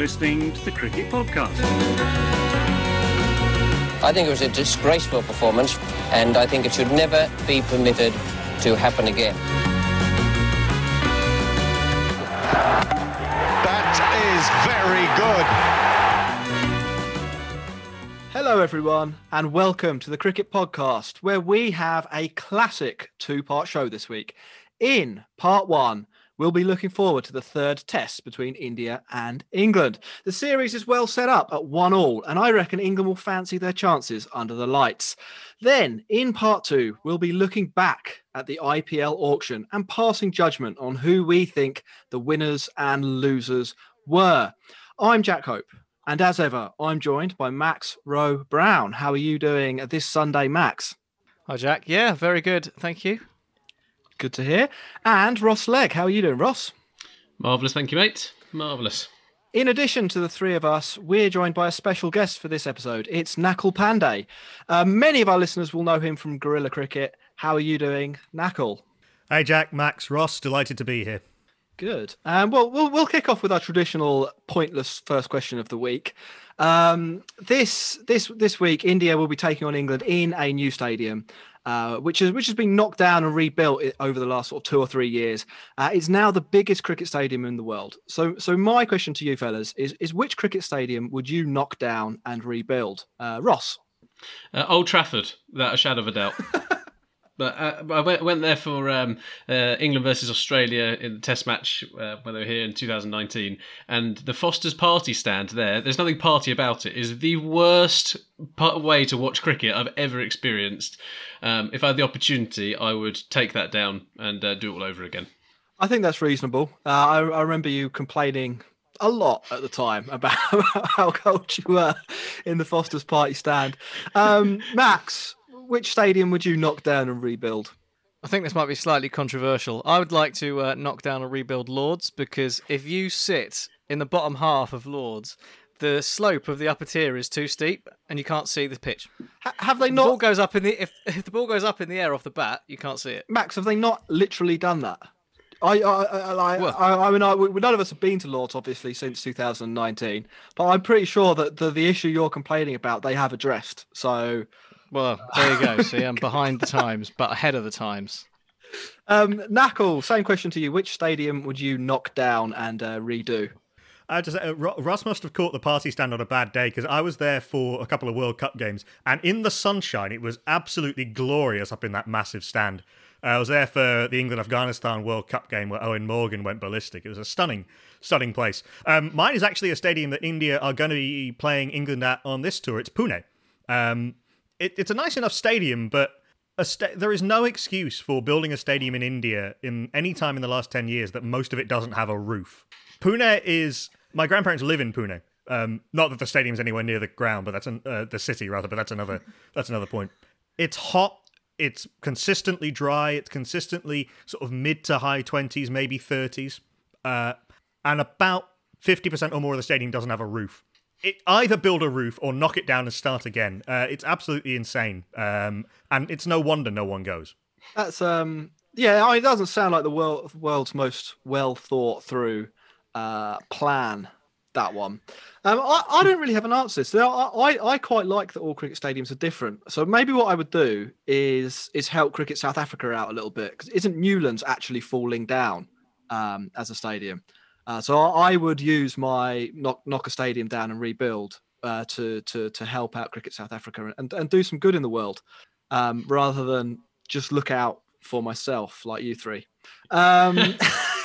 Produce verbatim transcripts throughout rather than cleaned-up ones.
listening to the Cricket Podcast. I think it was a disgraceful performance, and I think it should never be permitted to happen again. That is very good. Hello everyone, and welcome to the Cricket Podcast, where we have a classic two-part show this week. In part one, we'll be looking forward to the third test between India and England. The series is well set up at one all, and I reckon England will fancy their chances under the lights. Then, in part two, we'll be looking back at the I P L auction and passing judgment on who we think the winners and losers were. I'm Jack Hope, and as ever, I'm joined by Max Rowe Brown. How are you doing this Sunday, Max? Hi, Jack. Yeah, very good. Thank you. Good to hear. And Ross Legg, how are you doing, Ross? Marvellous, thank you, mate. Marvellous. In addition to the three of us, we're joined by a special guest for this episode. It's Nakul Pandey. Um, many of our listeners will know him from Guerrilla Cricket. How are you doing, Nakul? Hey, Jack, Max, Ross, delighted to be here. Good. Um, well, we'll we'll kick off with our traditional pointless first question of the week. Um, this this this week, India will be taking on England in a new stadium. Uh, which has which has been knocked down and rebuilt over the last sort of two or three years. Uh, it's now the biggest cricket stadium in the world. So, so my question to you fellas is: is which cricket stadium would you knock down and rebuild? Uh, Ross, uh, Old Trafford, without a shadow of a doubt. But uh, I went, went there for um, uh, England versus Australia in the Test match uh, when they were here in two thousand nineteen, and the Foster's Party stand there. There's nothing party about it. Is the worst way to watch cricket I've ever experienced. Um, if I had the opportunity, I would take that down and uh, do it all over again. I think that's reasonable. Uh, I, I remember you complaining a lot at the time about how cold you were in the Foster's Party stand. Um, Max, which stadium would you knock down and rebuild? I think this might be slightly controversial. I would like to uh, knock down and rebuild Lords, because if you sit in the bottom half of Lords, the slope of the upper tier is too steep and you can't see the pitch. H- have they if not? The ball goes up in the if, if the ball goes up in the air off the bat, you can't see it. Max, have they not literally done that? I, I, I, Well- I, I mean, I, we, none of us have been to Lords, obviously, since two thousand nineteen. But I'm pretty sure that the, the issue you're complaining about, they have addressed. So, Well, there you go. See, I'm behind the times, but ahead of the times. um, Nakul, same question to you. Which stadium would you knock down and uh, redo? I just uh, Ro- Ross must have caught the party stand on a bad day, because I was there for a couple of World Cup games, and in the sunshine, it was absolutely glorious up in that massive stand. Uh, I was there for the England-Afghanistan World Cup game where Owen Morgan went ballistic. It was a stunning, stunning place. Um, mine is actually a stadium that India are going to be playing England at on this tour. It's Pune. Um, it, it's a nice enough stadium, but a sta- there is no excuse for building a stadium in India in any time in the last ten years that most of it doesn't have a roof. Pune is... My grandparents live in Pune. Um, not that the stadium's anywhere near the ground, but that's an, uh, the city rather. But that's another that's another point. It's hot. It's consistently dry. It's consistently sort of mid to high twenties, maybe thirties, uh, and about fifty percent or more of the stadium doesn't have a roof. It either build a roof or knock it down and start again. Uh, it's absolutely insane, um, and it's no wonder no one goes. That's um, yeah. I mean, it doesn't sound like the world, world's most well thought through uh, plan. That one. Um, I, I don't really have an answer to this. I, I, I quite like that all cricket stadiums are different. So maybe what I would do is is help Cricket South Africa out a little bit, because isn't Newlands actually falling down um, as a stadium? Uh, so I, I would use my knock, knock a stadium down and rebuild uh, to to to help out Cricket South Africa and, and do some good in the world, um, rather than just look out for myself like you three. Um,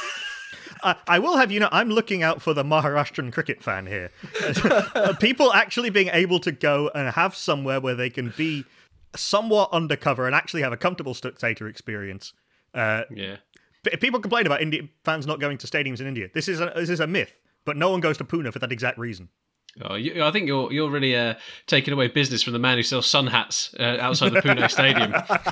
I, I will have you know, I'm looking out for the Maharashtrian cricket fan here. People actually being able to go and have somewhere where they can be somewhat undercover and actually have a comfortable spectator experience. Uh, yeah. p- People complain about India fans not going to stadiums in India. This is a, this is a myth, but no one goes to Pune for that exact reason. Oh, you, I think you're you're really uh, taking away business from the man who sells sun hats uh, outside the Pune Stadium.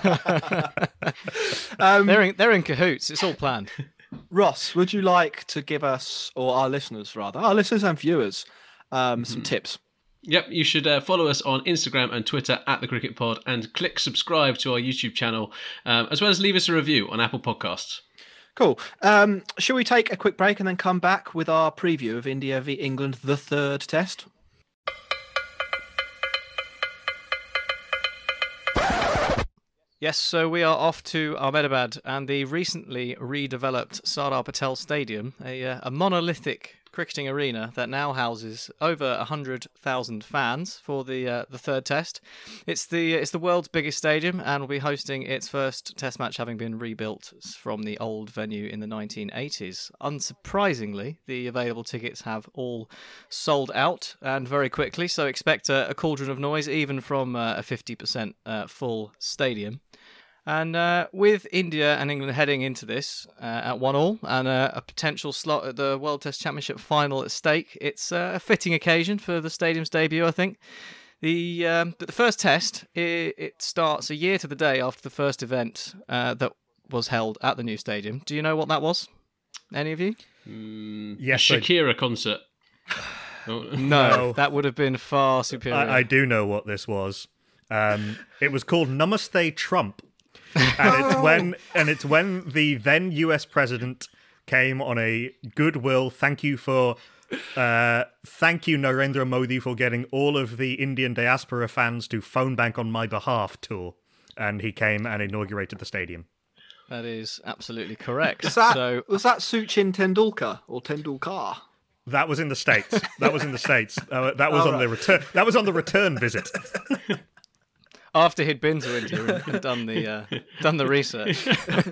um, They're in, they're in cahoots. It's all planned. Ross, would you like to give us, or our listeners rather, our listeners and viewers, um, some tips? Yep, you should uh, follow us on Instagram and Twitter at The Cricket Pod, and click subscribe to our YouTube channel, um, as well as leave us a review on Apple Podcasts. Cool. Um, shall we take a quick break and then come back with our preview of India v England, the third test? Yes, so we are off to Ahmedabad and the recently redeveloped Sardar Patel Stadium, a, uh, a monolithic cricketing arena that now houses over one hundred thousand fans for the uh, the third test. It's the it's the world's biggest stadium and will be hosting its first test match, having been rebuilt from the old venue in the nineteen eighties. Unsurprisingly, the available tickets have all sold out and very quickly, so expect a, a cauldron of noise even from uh, a fifty percent uh, full stadium. And uh, with India and England heading into this uh, at one all and uh, a potential slot at the World Test Championship final at stake, it's uh, a fitting occasion for the stadium's debut, I think. The um, but the first test, it, it starts a year to the day after the first event uh, that was held at the new stadium. Do you know what that was? Any of you? Mm, Yes, Shakira I... concert. No, No. that would have been far superior. I, I do know what this was. Um, it was called Namaste Trump. And it's when and it's when the then U S president came on a goodwill thank you for uh, thank you Narendra Modi for getting all of the Indian diaspora fans to phone bank on my behalf tour, and he came and inaugurated the stadium. That is absolutely correct. Was that, so was that Sachin Tendulkar or Tendulkar? That was in the States. That was in the States. Uh, that was Oh, on right. the return. That was on the return visit. after he'd been to India and, and done the uh, done the research.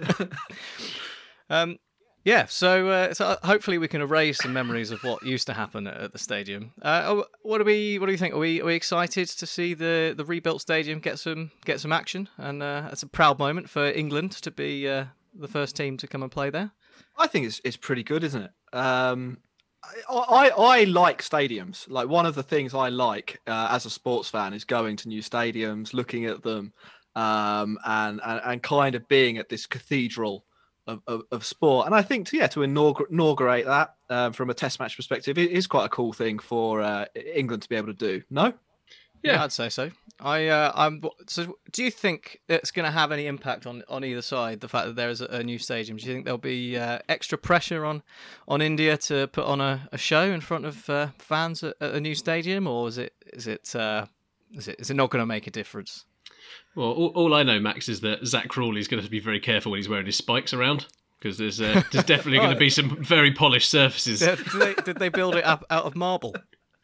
um, yeah, so uh, so hopefully we can erase some memories of what used to happen at, at the stadium. Uh, what do we what do you think? Are we are we excited to see the, the rebuilt stadium get some get some action? And uh, it's a proud moment for England to be uh, the first team to come and play there. I think it's it's pretty good, isn't it? Um, I, I I like stadiums. Like, one of the things I like uh, as a sports fan is going to new stadiums, looking at them, um, and, and and kind of being at this cathedral of, of, of sport. And I think to, yeah, to inaugurate, inaugurate that um, from a test match perspective, it is quite a cool thing for uh, England to be able to do. No? Yeah, I'd say so. I, uh, I'm. So, do you think it's going to have any impact on, on either side? The fact that there is a, a new stadium. Do you think there'll be uh, extra pressure on, on India to put on a, a show in front of uh, fans at, at a new stadium, or is it is it uh, is it is it not going to make a difference? Well, all, all I know, Max, is that Zach Crawley's going to be very careful when he's wearing his spikes around, because there's uh, there's definitely going to be some very polished surfaces. Did they, did they build it up out of marble?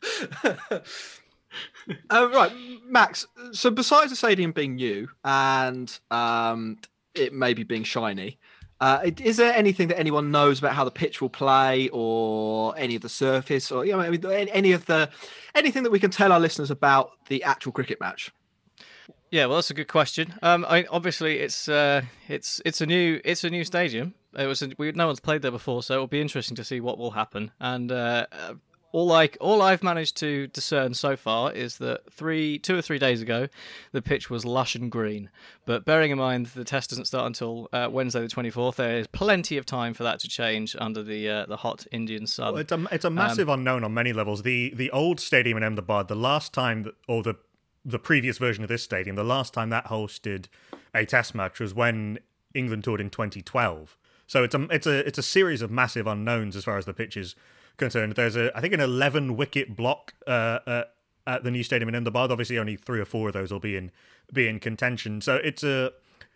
Uh, right, Max. So besides the stadium being new and um, it maybe being shiny, uh, is there anything that anyone knows about how the pitch will play, or any of the surface, or you know, I mean, any of the anything that we can tell our listeners about the actual cricket match? Yeah, well, that's a good question. Um, I, obviously, it's uh, it's it's a new it's a new stadium. It was a, we, no one's played there before, so it'll be interesting to see what will happen. And uh, all I all I've managed to discern so far is that three two or three days ago, the pitch was lush and green. But bearing in mind the test doesn't start until uh, Wednesday the twenty-fourth, there is plenty of time for that to change under the uh, the hot Indian sun. Well, it's a it's a massive um, unknown on many levels. The the old stadium in Ahmedabad, the last time that, or the the previous version of this stadium, the last time that hosted a test match was when England toured in twenty twelve. So it's a it's a it's a series of massive unknowns as far as the pitch is concerned. There's a I think an eleven wicket block uh, uh, at the new stadium in Ahmedabad. Obviously, only three or four of those will be in be in contention. So it's a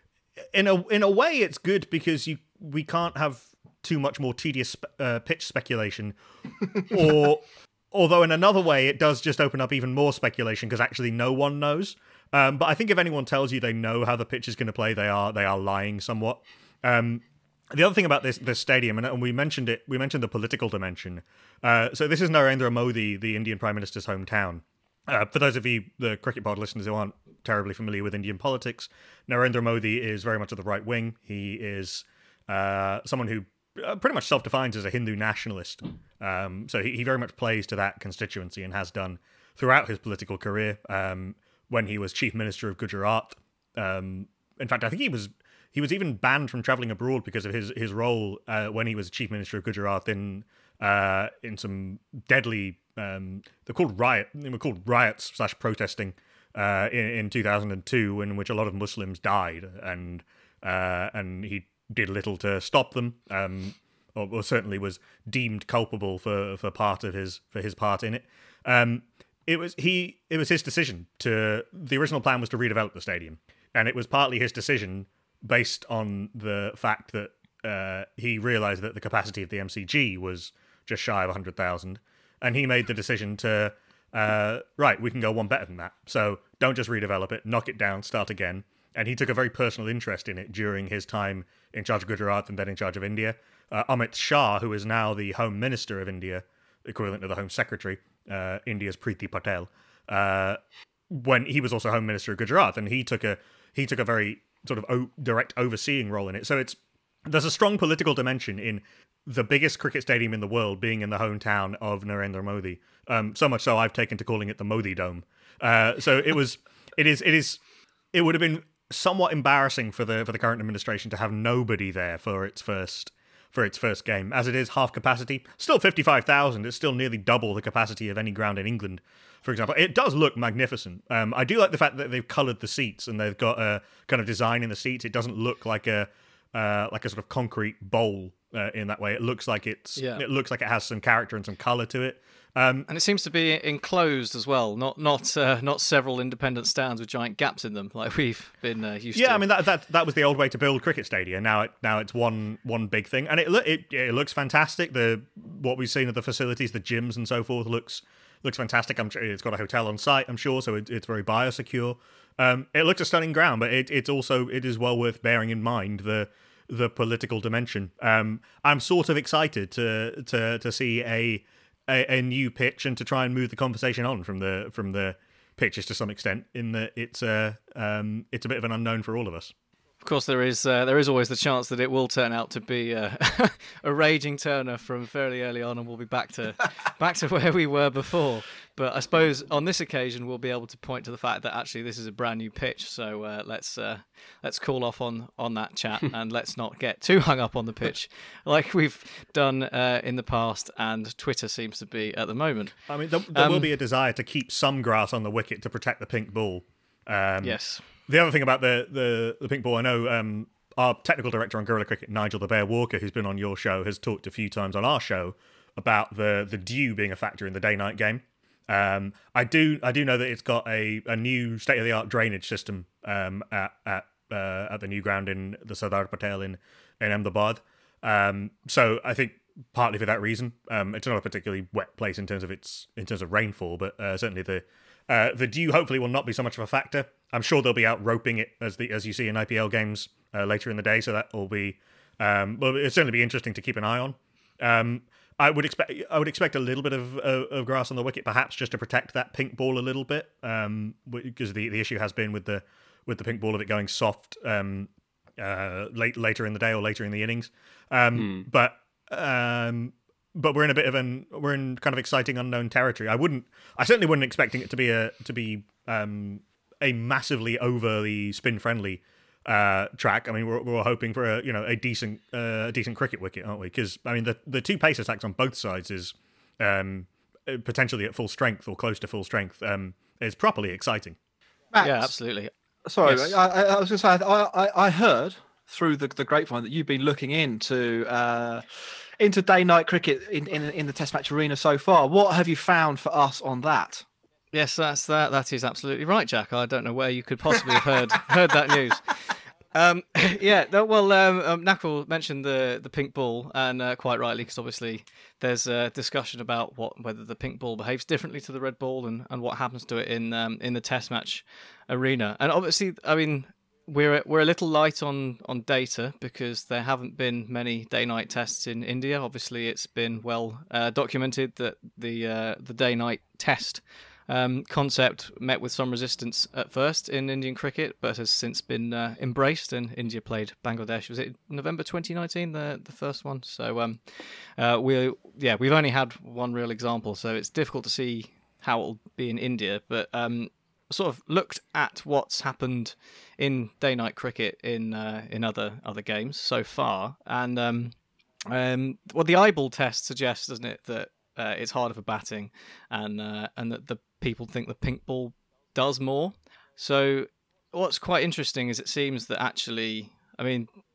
in a in a way it's good because you we can't have too much more tedious uh, pitch speculation, or. Although in another way, it does just open up even more speculation because actually no one knows. Um, but I think if anyone tells you they know how the pitch is going to play, they are they are lying somewhat. Um, the other thing about this this stadium, and we mentioned it, we mentioned the political dimension. Uh, so this is Narendra Modi, the Indian Prime Minister's hometown. Uh, for those of you, the Cricket Pod listeners who aren't terribly familiar with Indian politics, Narendra Modi is very much of the right wing. He is uh, someone who Uh, pretty much self-defines as a Hindu nationalist. Um, so he, he very much plays to that constituency and has done throughout his political career. Um, when he was chief minister of Gujarat, um, in fact, I think he was he was even banned from traveling abroad because of his his role uh, when he was chief minister of Gujarat in uh, in some deadly um, they're called riot they were called riots slash protesting uh, in, in two thousand two, in which a lot of Muslims died, and uh, and he did little to stop them, um, or, or certainly was deemed culpable for, for part of his for his part in it. Um, it was he it was his decision to. The original plan was to redevelop the stadium, and it was partly his decision based on the fact that uh, he realised that the capacity of the M C G was just shy of one hundred thousand, and he made the decision to. Uh, right, we can go one better than that. So don't just redevelop it, knock it down, start again. And he took a very personal interest in it during his time in charge of Gujarat and then in charge of India. Uh, Amit Shah, who is now the Home Minister of India, equivalent to the Home Secretary, uh, India's Preeti Patel, uh, when he was also Home Minister of Gujarat, and he took a he took a very sort of o- direct overseeing role in it. So it's there's a strong political dimension in the biggest cricket stadium in the world being in the hometown of Narendra Modi. Um, so much so I've taken to calling it the Modi Dome. Uh, so it was, it is, it is, it would have been somewhat embarrassing for the for the current administration to have nobody there for its first for its first game. As it is half capacity, still fifty-five thousand. It's still nearly double the capacity of any ground in England, for example. It does look magnificent. Um, I do like the fact that they've coloured the seats and they've got a kind of design in the seats. It doesn't look like a uh, like a sort of concrete bowl. Uh, in that way, it looks like it's. Yeah. It looks like it has some character and some color to it. Um, and it seems to be enclosed as well, not not uh, not several independent stands with giant gaps in them, like we've been uh, used yeah, to. I mean that that that was the old way to build cricket stadia. Now it now it's one one big thing, and it lo- it it looks fantastic. The what we've seen of the facilities, the gyms and so forth looks looks fantastic. I'm sure it's got a hotel on site. I'm sure, so it, it's very biosecure. Um, it looks a stunning ground, but it it's also it is well worth bearing in mind the. the political dimension. Um, I'm sort of excited to to to see a, a a new pitch and to try and move the conversation on from the from the pitches to some extent. In that it's a um, it's a bit of an unknown for all of us. Of course, there is uh, there is always the chance that it will turn out to be uh, a raging turner from fairly early on, and we'll be back to back to where we were before. But I suppose on this occasion we'll be able to point to the fact that actually this is a brand new pitch. So uh, let's uh, let's cool off on, on that chat and let's not get too hung up on the pitch like we've done uh, in the past, and Twitter seems to be at the moment. I mean, there, there Um, will be a desire to keep some grass on the wicket to protect the pink ball. Um, Yes. The other thing about the, the, the pink ball, I know um, our technical director on Guerrilla Cricket, Nigel the Bear Walker, who's been on your show, has talked a few times on our show about the, the dew being a factor in the day-night game. Um, I do I do know that it's got a, a new state-of-the-art drainage system um, at at uh, at the new ground in the Sardar Patel in in Ahmedabad. Um, so I think partly for that reason, um, it's not a particularly wet place in terms of its in terms of rainfall, but uh, certainly the uh, the dew hopefully will not be so much of a factor. I'm sure they'll be out roping it as the as you see in I P L games uh, later in the day, so that will be um, well, it'll certainly be interesting to keep an eye on. Um, I would expect I would expect a little bit of, of, of grass on the wicket, perhaps just to protect that pink ball a little bit, um, because the, the issue has been with the with the pink ball of it going soft um, uh, late later in the day or later in the innings. Um, Hmm. But um, but we're in a bit of an we're in kind of exciting unknown territory. I wouldn't I certainly wouldn't expecting it to be a to be um, a massively overly spin friendly. Uh, track. I mean, we're, we're hoping for a you know a decent uh, a decent cricket wicket, aren't we? Because I mean, the the two pace attacks on both sides is um, potentially at full strength or close to full strength. Um, is properly exciting. Max, Yeah, absolutely. Sorry, Yes. I, I, I was going to say I, I I heard through the, the grapevine that you've been looking into uh, into day night cricket in, in in the Test match arena so far. What have you found for us on that? Yes, that's that. That is absolutely right, Jack. I don't know where you could possibly have heard heard that news. Um, yeah, no, well, um, um, Nakul mentioned the the pink ball, and uh, quite rightly, because obviously there's a discussion about what whether the pink ball behaves differently to the red ball, and, and what happens to it in um, in the Test match arena. And obviously, I mean, we're we're a little light on, on data because there haven't been many day-night tests in India. Obviously, it's been well uh, documented that the uh, the day-night test Um, concept met with some resistance at first in Indian cricket, but has since been uh, embraced, and India played Bangladesh. Was it November twenty nineteen, the the first one? So um, uh, we yeah we've only had one real example, so it's difficult to see how it'll be in India. But um, sort of looked at what's happened in day-night cricket in uh, in other other games so far, and um, um, well, the eyeball test suggests, doesn't it, that uh, it's harder for batting, and uh, and that the people think the pink ball does more. So what's quite interesting is it seems that actually, I mean,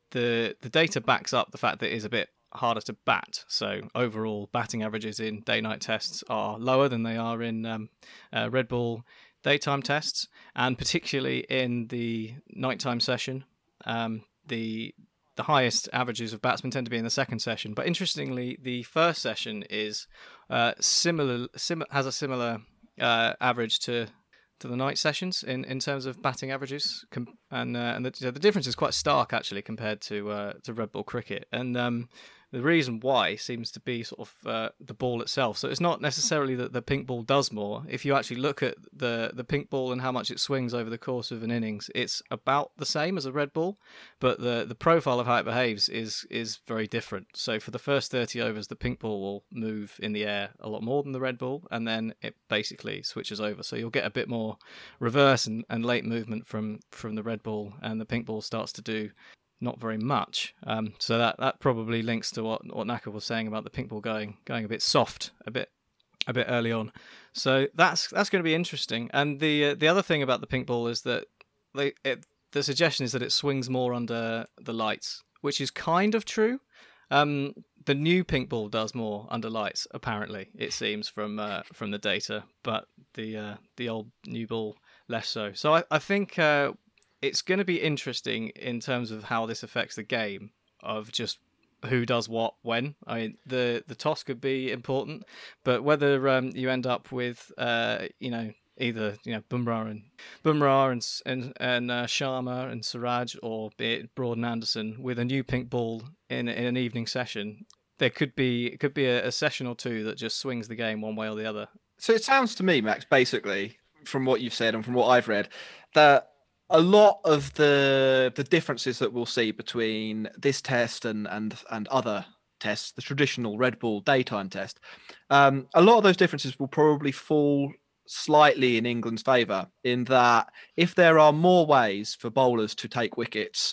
the the data backs up the fact that it is a bit harder to bat. So overall, batting averages in day-night tests are lower than they are in um, uh, Red Bull daytime tests, and particularly in the nighttime session, um, the the highest averages of batsmen tend to be in the second session. But interestingly, the first session is uh, similar, sim- has a similar uh, average to to the night sessions in, in terms of batting averages, Com- and uh, and the, you know, the difference is quite stark actually compared to uh, to Red Bull cricket. And um, the reason why seems to be sort of uh, the ball itself. So it's not necessarily that the pink ball does more. If you actually look at the, the pink ball and how much it swings over the course of an innings, it's about the same as a red ball, but the, the profile of how it behaves is is very different. So for the first thirty overs, the pink ball will move in the air a lot more than the red ball, and then it basically switches over. So you'll get a bit more reverse and, and late movement from, from the red ball, and the pink ball starts to do not very much. Um, so that, that probably links to what what Naka was saying about the pink ball going going a bit soft, a bit a bit early on. So that's that's going to be interesting. And the uh, the other thing about the pink ball is that they it, the suggestion is that it swings more under the lights, which is kind of true. Um, the new pink ball does more under lights, apparently, it seems from uh, from the data, but the uh, the old new ball less so. So I I think. Uh, It's going to be interesting in terms of how this affects the game, of just who does what when. I mean, the, the toss could be important, but whether um, you end up with, uh, you know, either you know Bumrah and Bumrah and and, and uh, Sharma and Siraj, or be it Broad and Anderson with a new pink ball in in an evening session, there could be it could be a, a session or two that just swings the game one way or the other. So it sounds to me, Max, basically from what you've said and from what I've read, that a lot of the the differences that we'll see between this test and and and other tests, the traditional Red Bull daytime test, um, a lot of those differences will probably fall slightly in England's favour, in that if there are more ways for bowlers to take wickets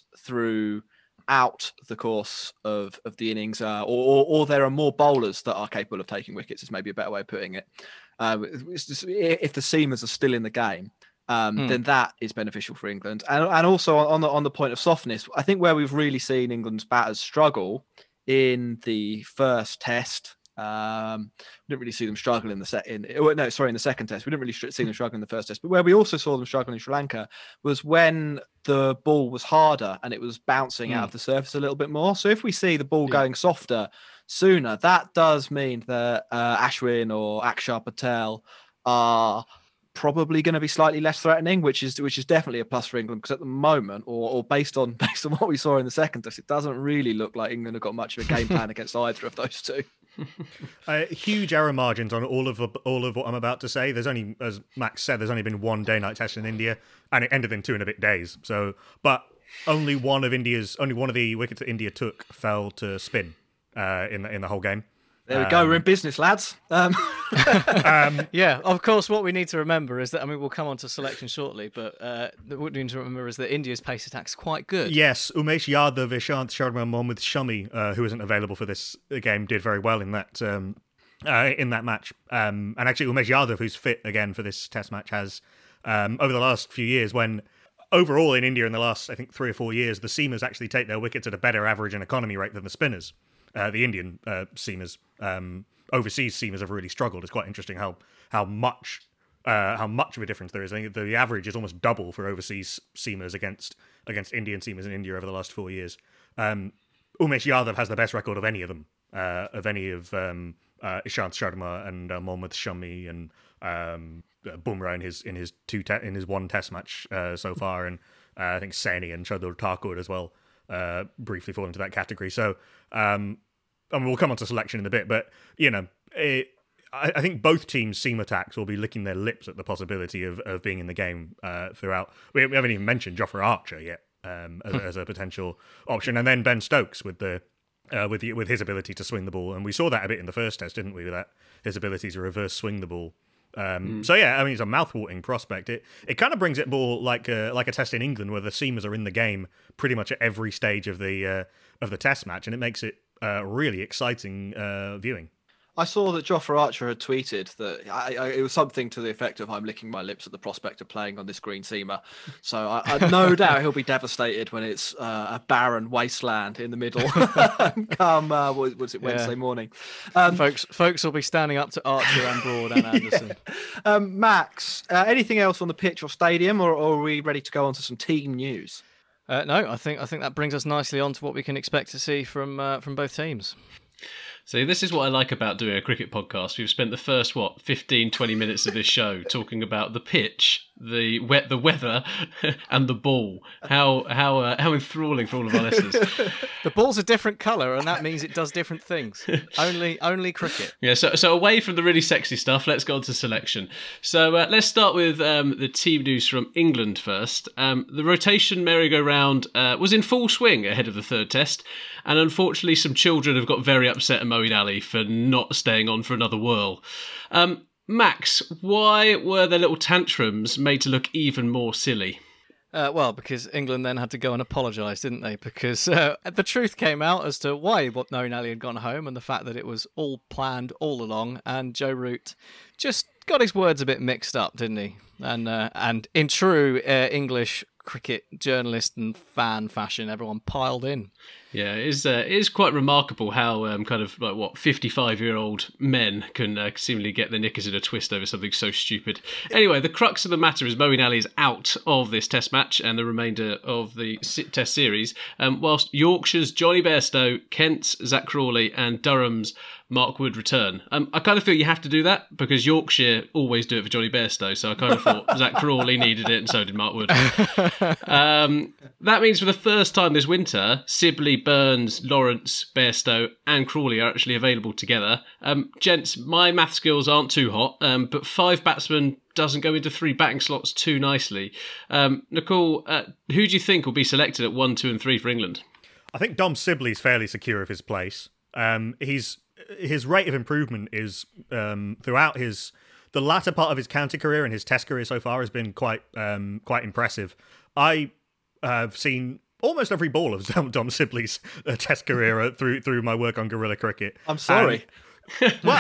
throughout the course of, of the innings, uh, or, or, or there are more bowlers that are capable of taking wickets, is maybe a better way of putting it. Uh, it's just, if the seamers are still in the game, Um, mm. then that is beneficial for England. And and also on the on the point of softness, I think where we've really seen England's batters struggle in the first test, um, we didn't really see them struggle in the second. No, sorry, in the second test, we didn't really see them struggle in the first test. But where we also saw them struggle in Sri Lanka was when the ball was harder and it was bouncing mm. out of the surface a little bit more. So if we see the ball yeah. going softer sooner, that does mean that uh, Ashwin or Akshar Patel are probably going to be slightly less threatening, which is which is definitely a plus for England, because at the moment, or, or based on based on what we saw in the second test, it doesn't really look like England have got much of a game plan against either of those two. Uh, huge error margins on all of all of what I'm about to say. There's only, as Max said, there's only been one day-night test in India, and it ended in two and a bit days. So, but only one of India's only one of the wickets that India took fell to spin uh, in the in the whole game. There we go. Um, We're in business, lads. Um. um, yeah, of course, what we need to remember is that, I mean, we'll come on to selection shortly, but uh, what we need to remember is that India's pace attack is quite good. Yes, Umesh Yadav, Ishant Sharma, Mohammad Shami, uh, who isn't available for this game, did very well in that um, uh, in that match. Um, and actually, Umesh Yadav, who's fit again for this test match, has, um, over the last few years, when overall in India in the last, I think, three or four years, the seamers actually take their wickets at a better average and economy rate than the spinners. Uh, the Indian uh, seamers, um, overseas seamers have really struggled. It's quite interesting how how much uh, how much of a difference there is. I think the average is almost double for overseas seamers against against Indian seamers in India over the last four years. Um, Umesh Yadav has the best record of any of them, uh, of any of um, uh, Ishant Sharma and uh, Mohammad Shami and um, Bumrah in his in his two te- in his one Test match uh, so far, and uh, I think Saini and Shardul Thakur as well uh, briefly fall into that category. So. Um, I mean, we'll come on to selection in a bit, but, you know, it, I, I think both teams' seam attacks will be licking their lips at the possibility of, of being in the game uh, throughout. We, we haven't even mentioned Jofra Archer yet um, as, as a potential option. And then Ben Stokes with the uh, with the, with his ability to swing the ball. And we saw that a bit in the first test, didn't we, with that his ability to reverse swing the ball. Um, mm. So, yeah, I mean, it's a mouth-watering prospect. It it kind of brings it more like a, like a test in England where the seamers are in the game pretty much at every stage of the uh, of the test match, and it makes it Uh, really exciting uh, viewing. I saw that Jofra Archer had tweeted that I, I, it was something to the effect of "I'm licking my lips at the prospect of playing on this green seamer." So I, I no doubt he'll be devastated when it's uh, a barren wasteland in the middle. Come, uh, what was it Wednesday Yeah. morning? Um, folks, folks will be standing up to Archer and Broad and Anderson. um, Max, uh, anything else on the pitch or stadium, or, or are we ready to go on to some team news? Uh, no, I think I think that brings us nicely on to what we can expect to see from uh, from both teams. So this is what I like about doing a cricket podcast. We've spent the first, what, fifteen, twenty minutes of this show talking about the pitch, the wet, the weather, and the ball. How how uh, how enthralling for all of our listeners. The ball's a different colour, and that means it does different things. Only only cricket. Yeah, so so away from the really sexy stuff, let's go on to selection. So uh, let's start with um, the team news from England first. Um, the rotation merry-go-round uh, was in full swing ahead of the third test, and unfortunately some children have got very upset at Moeen Ali for not staying on for another whirl. Um, Max, why were their little tantrums made to look even more silly? Uh, well, because England then had to go and apologise, didn't they? Because uh, the truth came out as to why Moeen Ali had gone home and the fact that it was all planned all along, and Joe Root just got his words a bit mixed up, didn't he? And uh, and in true uh, English cricket journalist and fan fashion, everyone piled in. Yeah, it is, uh, it is quite remarkable how um, kind of like what fifty-five-year-old men can uh, seemingly get their knickers in a twist over something so stupid. Anyway, the crux of the matter is Moeen Ali is out of this Test match and the remainder of the Test series, um, whilst Yorkshire's Johnny Bairstow, Kent's Zach Crawley, and Durham's Mark Wood return. Um, I kind of feel you have to do that because Yorkshire always do it for Johnny Bairstow, so I kind of thought Zach Crawley needed it and so did Mark Wood. Um, that means for the first time this winter, Sibley, Burns, Lawrence, Bairstow and Crawley are actually available together. Um, gents, my math skills aren't too hot, um, but five batsmen doesn't go into three batting slots too nicely. Um, Nicole, uh, who do you think will be selected at one, two and three for England? I think Dom Sibley's fairly secure of his place. Um, he's his rate of improvement is um, throughout his the latter part of his county career and his Test career so far has been quite um, quite impressive. I have seen almost every ball of Dom, Dom Sibley's uh, Test career through through my work on Guerrilla Cricket. I'm sorry. And, well,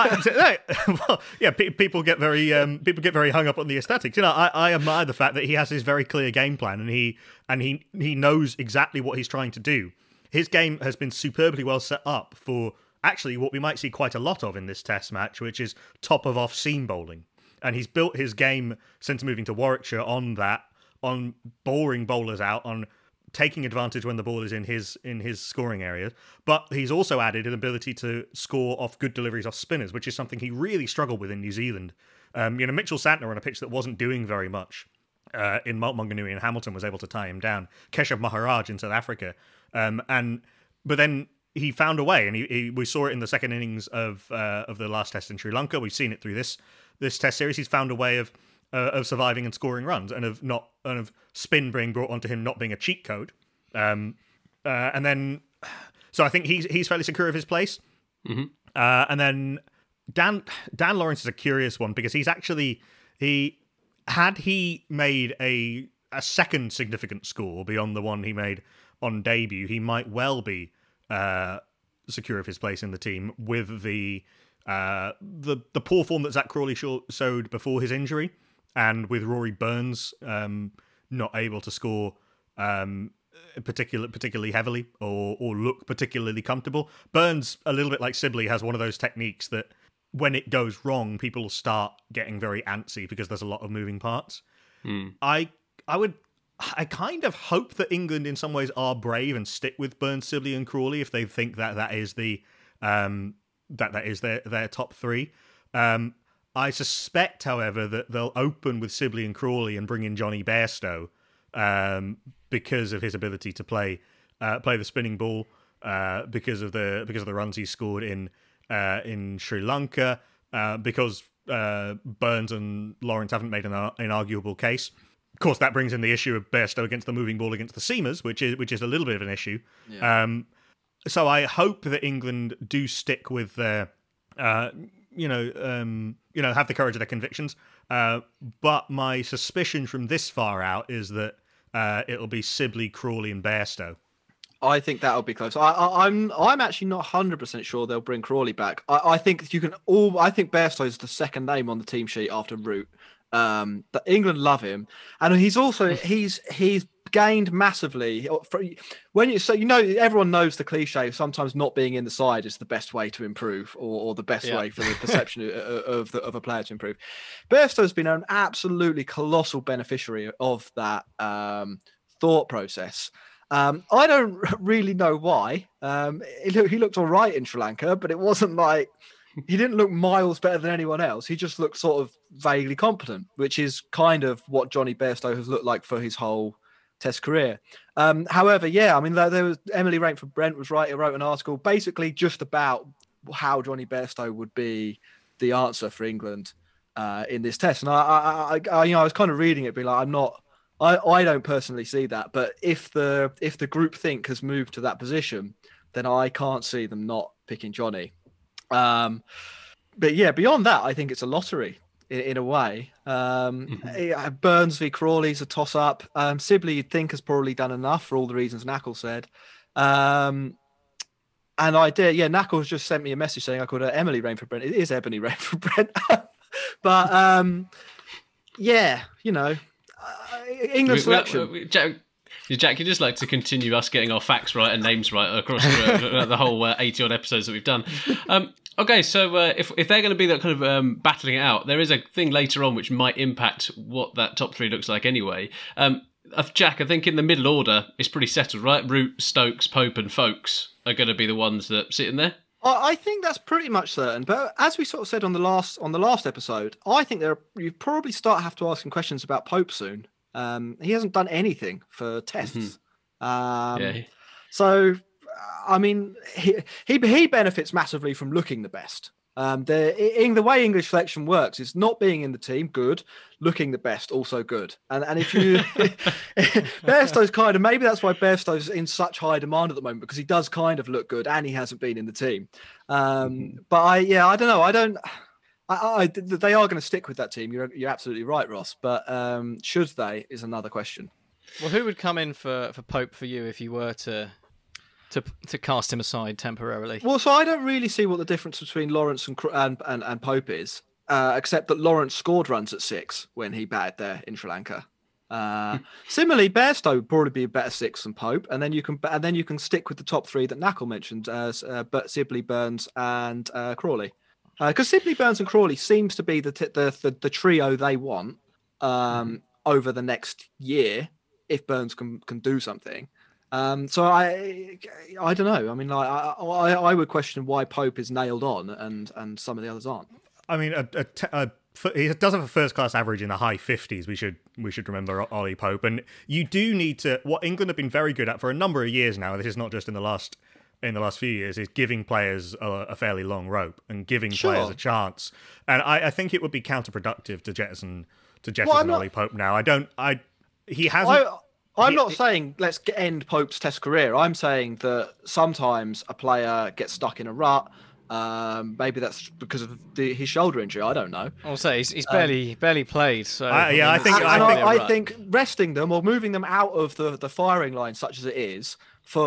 I, I, well, yeah, pe- people get very um, people get very hung up on the aesthetics. You know, I, I admire the fact that he has this very clear game plan and he and he he knows exactly what he's trying to do. His game has been superbly well set up for actually what we might see quite a lot of in this Test match, which is top of off seam bowling. And he's built his game since moving to Warwickshire on that, on boring bowlers out, on taking advantage when the ball is in his in his scoring areas. But he's also added an ability to score off good deliveries off spinners, which is something he really struggled with in New Zealand. Um, you know, Mitchell Santner on a pitch that wasn't doing very much uh, in Maunganui and Hamilton was able to tie him down. Keshav Maharaj in South Africa. Um, and but then he found a way, and he, he, we saw it in the second innings of uh, of the last Test in Sri Lanka. We've seen it through this this Test series. He's found a way of uh, of surviving and scoring runs, and of not and of spin being brought onto him not being a cheat code. Um, uh, and then, so I think he's he's fairly secure of his place. Mm-hmm. Uh, and then Dan Dan Lawrence is a curious one because he's actually he had he made a a second significant score beyond the one he made on debut, he might well be uh, secure of his place in the team with the uh, the the poor form that Zach Crawley showed before his injury, and with Rory Burns um, not able to score um, particular particularly heavily or or look particularly comfortable. Burns, a little bit like Sibley, has one of those techniques that when it goes wrong, people start getting very antsy because there's a lot of moving parts. Mm. I I would. I kind of hope that England in some ways are brave and stick with Burns, Sibley and Crawley if they think that that is the um, that that is their, their top three. Um, I suspect, however, that they'll open with Sibley and Crawley and bring in Johnny Bairstow um, because of his ability to play uh, play the spinning ball, uh, because of the because of the runs he scored in uh, in Sri Lanka, uh, because uh, Burns and Lawrence haven't made an inarguable case. Of course, that brings in the issue of Bairstow against the moving ball against the seamers, which is which is a little bit of an issue. Yeah. Um, so I hope that England do stick with their, uh, you know, um, you know, have the courage of their convictions. Uh, but my suspicion from this far out is that uh, it'll be Sibley, Crawley, and Bairstow. I think that'll be close. I, I, I'm I'm actually not one hundred percent sure they'll bring Crawley back. I, I think you can all. I think Bairstow is the second name on the team sheet after Root. Um, that England love him, and he's also he's he's gained massively. When you so you know everyone knows the cliche. Sometimes not being in the side is the best way to improve, or, or the best yeah. way for the perception of, of the, of a player to improve. Bairstow's been an absolutely colossal beneficiary of that um, thought process. Um, I don't really know why. Um, he, looked, he looked all right in Sri Lanka, but it wasn't like he didn't look miles better than anyone else. He just looked sort of vaguely competent, which is kind of what Johnny Bairstow has looked like for his whole Test career. Um, however, yeah, I mean, there was Emily Rainford Brent was right. He wrote an article basically just about how Johnny Bairstow would be the answer for England uh, in this Test, and I, I, I, you know, I was kind of reading it, being like, I'm not. I, I don't personally see that, but if the if the group think has moved to that position, then I can't see them not picking Johnny. Um, but yeah, beyond that, I think it's a lottery in, in a way. Um, mm-hmm. Burns v Crawley's a toss up. Um, Sibley, you'd think, has probably done enough for all the reasons Knackle said. Um, and I did, yeah. Knackle's just sent me a message saying I called her Emily Rainford Brent. It is Ebony Rainford Brent, but um, yeah, you know. Uh, England selection. We, we, Jack, Jack, you just like to continue us getting our facts right and names right across the, the whole uh, eighty odd episodes that we've done. Um, okay, so uh, if if they're going to be that kind of um, battling it out, there is a thing later on which might impact what that top three looks like anyway. Um, Jack, I think in the middle order it's pretty settled, right? Root, Stokes, Pope, and Folkes are going to be the ones that sit in there. I think that's pretty much certain, but as we sort of said on the last on the last episode, I think there are, you probably start have to ask some questions about Pope soon. Um, he hasn't done anything for tests, mm-hmm. um, yeah. so I mean he, he he benefits massively from looking the best. Um, the in the way English selection works is not being in the team good, looking the best also good. And and if you Bairstow's kind of maybe that's why Bairstow's in such high demand at the moment, because he does kind of look good and he hasn't been in the team. Um, mm-hmm. But I yeah I don't know I don't I, I they are going to stick with that team. You're you're absolutely right, Ross. But um, should they is another question. Well, who would come in for, for Pope for you if you were to? To to cast him aside temporarily. Well, so I don't really see what the difference between Lawrence and and, and, and Pope is, uh, except that Lawrence scored runs at six when he batted there in Sri Lanka. Uh, similarly, Bairstow would probably be a better six than Pope, and then you can and then you can stick with the top three that Knackle mentioned, as uh, but Sibley, Burns, and uh, Crawley, because uh, Sibley, Burns, and Crawley seems to be the t- the, the the trio they want um, mm-hmm. over the next year if Burns can can do something. Um, so I, I don't know. I mean, I, I, I would question why Pope is nailed on and, and some of the others aren't. I mean, a, a, a, he does have a first-class average in the high fifties. We should we should remember Ollie Pope, and you do need to. What England have been very good at for a number of years now. This is not just in the last in the last few years. Is giving players a, a fairly long rope and giving sure. players a chance. And I, I think it would be counterproductive to jettison to jettison well, not... Ollie Pope now. I don't. I he hasn't. I... I'm he, not saying let's end Pope's Test career. I'm saying that sometimes a player gets stuck in a rut. Um, maybe that's because of the, his shoulder injury. I don't know. I'll say he's, he's barely um, barely played. So uh, yeah, I think and, I, and think, I, I think resting them or moving them out of the, the firing line, such as it is,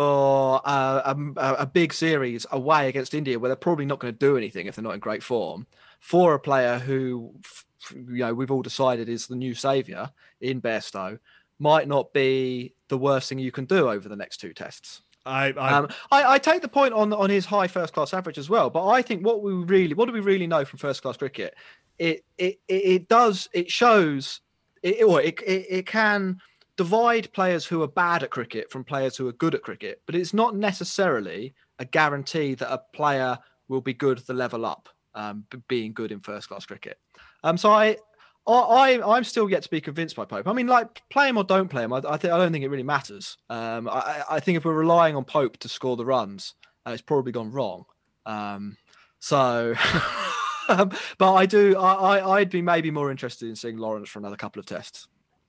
for uh, a, a big series away against India, where they're probably not going to do anything if they're not in great form, for a player who, you know, we've all decided is the new saviour in Bairstow, might not be the worst thing you can do over the next two tests. I I, um, I I take the point on on his high first class average as well, but I think what we really what do we really know from first class cricket? It it it, it does it shows it, or it, it it can divide players who are bad at cricket from players who are good at cricket, but it's not necessarily a guarantee that a player will be good the level up, um, being good in first class cricket. Um, so I. I, I'm still yet to be convinced by Pope. I mean, like, play him or don't play him, I, I, th- I don't think it really matters. Um, I, I think if we're relying on Pope to score the runs, uh, it's probably gone wrong. Um, so, um, but I do, I, I, I'd be maybe more interested in seeing Lawrence for another couple of tests.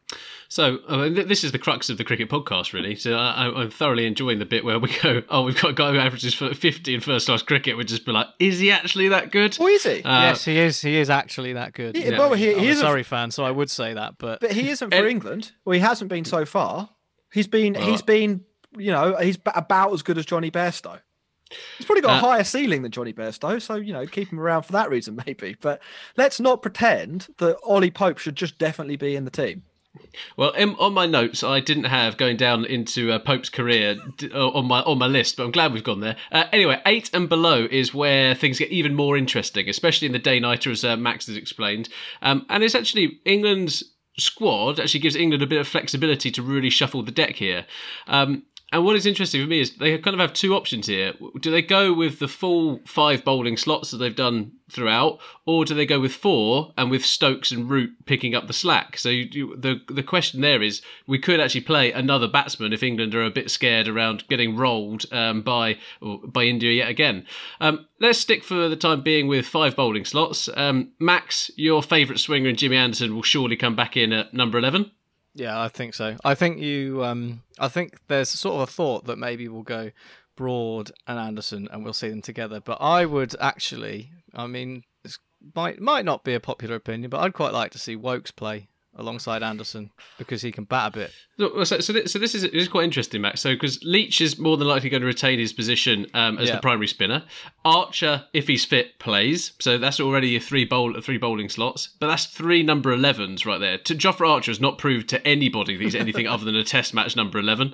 So I mean, this is the crux of the cricket podcast, really. So I, I'm thoroughly enjoying the bit where we go, oh, we've got a guy who averages for fifty in first-class cricket. We'd just be like, is he actually that good? Oh, is he? Uh, yes, he is. He is actually that good. He, yeah. Well, he, I'm he a Surrey fan, so I would say that. But but he isn't for it, England. Well, he hasn't been so far. He's been well, he's been you know, he's about as good as Johnny Bairstow. He's probably got a Uh, higher ceiling than Johnny Bairstow, so, you know, keep him around for that reason, maybe. But let's not pretend that Ollie Pope should just definitely be in the team. Well, in, on my notes, I didn't have going down into uh, Pope's career d- on my on my list, but I'm glad we've gone there. Uh, anyway, eight and below is where things get even more interesting, especially in the day-nighter, as uh, Max has explained. Um, and it's actually England's squad actually gives England a bit of flexibility to really shuffle the deck here. Um, And what is interesting for me is they kind of have two options here. Do they go with the full five bowling slots that they've done throughout, or do they go with four and with Stokes and Root picking up the slack? So you, you, the the question there is, we could actually play another batsman if England are a bit scared around getting rolled um, by or by India yet again. Um, let's stick for the time being with five bowling slots. Um, Max, your favourite swinger in Jimmy Anderson will surely come back in at number eleven. Yeah, I think so. I think you. Um, I think there's sort of a thought that maybe we'll go Broad and Anderson, and we'll see them together. But I would actually. I mean, this might might not be a popular opinion, but I'd quite like to see Wokes play alongside Anderson because he can bat a bit. So, so, so this, so this is this is quite interesting, Max. So, because Leach is more than likely going to retain his position um, as Yeah. the primary spinner. Archer, if he's fit, plays. So that's already a three bowl three bowling slots. But that's three number elevens right there. To Jofra Archer has not proved to anybody that he's anything other than a Test match number eleven.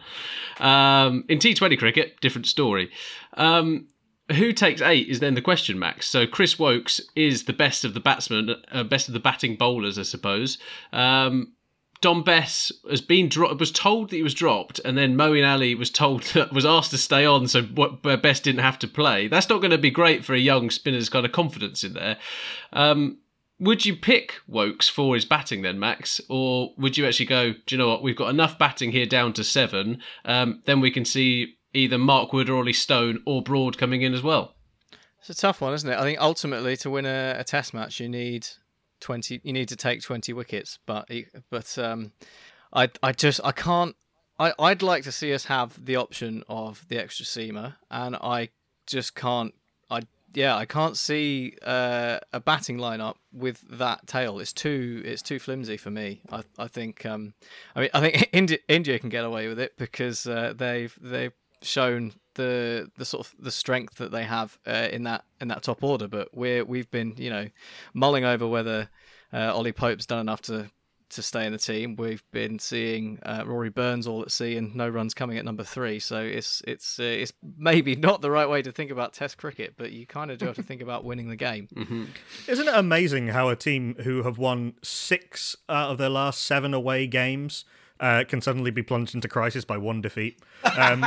Um, in T twenty cricket, different story. Um, Who takes eight is then the question, Max. So Chris Wokes is the best of the batsmen, uh, best of the batting bowlers, I suppose. Um, Dom Bess has been dro- was told that he was dropped, and then Moeen Ali was told that, was asked to stay on, so what, Bess didn't have to play. That's not going to be great for a young spinner's kind of confidence in there. Um, would you pick Wokes for his batting then, Max, or would you actually go, do you know what? We've got enough batting here down to seven. Um, then we can see either Mark Wood or Ollie Stone or Broad coming in as well. It's a tough one, isn't it? I think ultimately to win a, a Test match, you need twenty. You need to take twenty wickets, but but um, I I just I can't. I I'd like to see us have the option of the extra seamer, and I just can't. I yeah I can't see uh, a batting lineup with that tail. It's too it's too flimsy for me. I I think um I mean I think India India can get away with it because uh, they've they've shown the the sort of the strength that they have uh, in that in that top order, but we're we've been you know mulling over whether uh, Ollie Pope's done enough to to stay in the team. We've been seeing uh, Rory Burns all at sea and no runs coming at number three, so it's it's uh, it's maybe not the right way to think about Test cricket, but you kind of do have to think about winning the game. Mm-hmm. Isn't it amazing how a team who have won six out of their last seven away games Uh, can suddenly be plunged into crisis by one defeat? Um,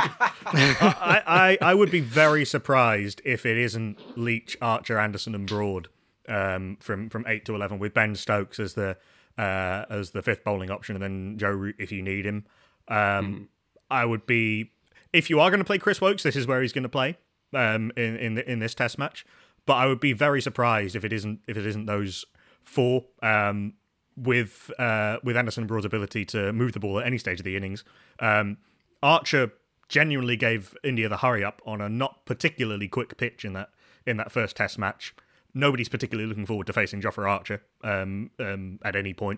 I, I, I would be very surprised if it isn't Leach, Archer, Anderson, and Broad um, from from eight to eleven, with Ben Stokes as the uh, as the fifth bowling option, and then Joe Root if you need him. Um, mm. I would be, if you are going to play Chris Wokes, this is where he's going to play um, in in in this Test match. But I would be very surprised if it isn't if it isn't those four. Um, with uh, with Anderson and Broad's ability to move the ball at any stage of the innings. Um, Archer genuinely gave India the hurry up on a not particularly quick pitch in that in that first Test match. Nobody's particularly looking forward to facing Jofra Archer um, um, at any point.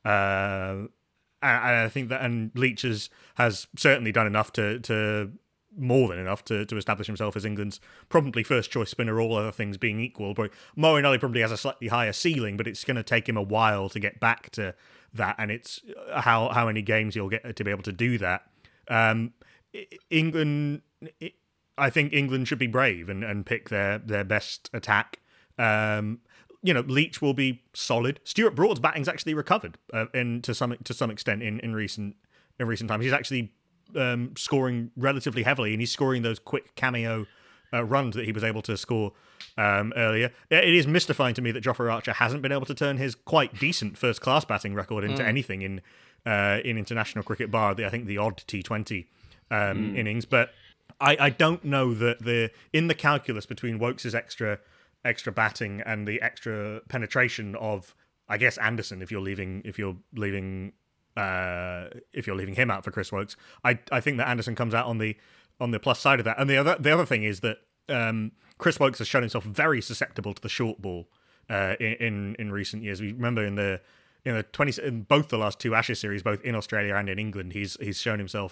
Uh, and I think that and Leach has, has certainly done enough to to more than enough to, to establish himself as England's probably first choice spinner, all other things being equal. But Moeen Ali probably has a slightly higher ceiling, but it's going to take him a while to get back to that, and it's how how many games he'll get to be able to do that. Um, England, I think England should be brave and, and pick their, their best attack. Um, you know, Leach will be solid. Stuart Broad's batting's actually recovered uh, in to some to some extent in, in recent in recent times. He's actually Um, scoring relatively heavily, and he's scoring those quick cameo uh, runs that he was able to score um, earlier. It is mystifying to me that Jofra Archer hasn't been able to turn his quite decent first-class batting record into mm. anything in uh, in international cricket, bar the, I think the odd T twenty um, mm. innings. But I, I don't know that the in the calculus between Wokes' extra extra batting and the extra penetration of, I guess, Anderson, if you're leaving if you're leaving. Uh, if you're leaving him out for Chris Wokes, I I think that Anderson comes out on the on the plus side of that. And the other the other thing is that um, Chris Wokes has shown himself very susceptible to the short ball uh, in, in in recent years. We remember in the in the twenty in both the last two Ashes series, both in Australia and in England, he's he's shown himself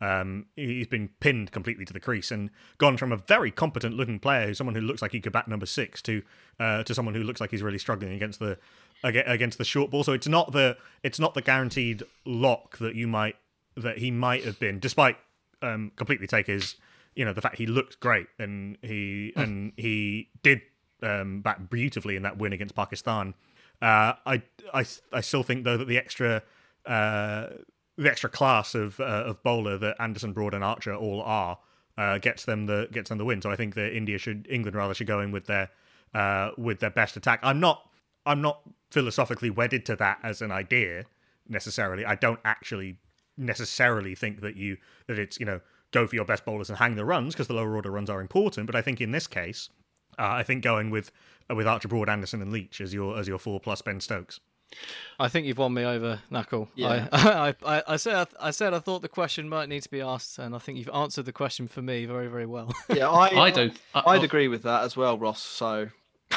Um, he's been pinned completely to the crease and gone from a very competent looking player, someone who looks like he could bat number six, to uh, to someone who looks like he's really struggling against the against the short ball. So it's not the it's not the guaranteed lock that you might that he might have been, despite um, completely take his you know the fact he looked great and he and he did um, bat beautifully in that win against Pakistan. Uh, I I I still think though that the extra. Uh, The extra class of uh, of bowler that Anderson, Broad, and Archer all are uh, gets them the gets them the win. So I think that India should England rather should go in with their uh, with their best attack. I'm not I'm not philosophically wedded to that as an idea necessarily. I don't actually necessarily think that you that it's you know go for your best bowlers and hang the runs, because the lower order runs are important. But I think in this case, uh, I think going with uh, with Archer, Broad, Anderson, and Leach as your as your four plus Ben Stokes. I think you've won me over, Knuckle. Yeah. I, I, I, I said I said I thought the question might need to be asked, and I think you've answered the question for me very, very well. Yeah, I, I don't. I, I'd I, agree with that as well, Ross. So,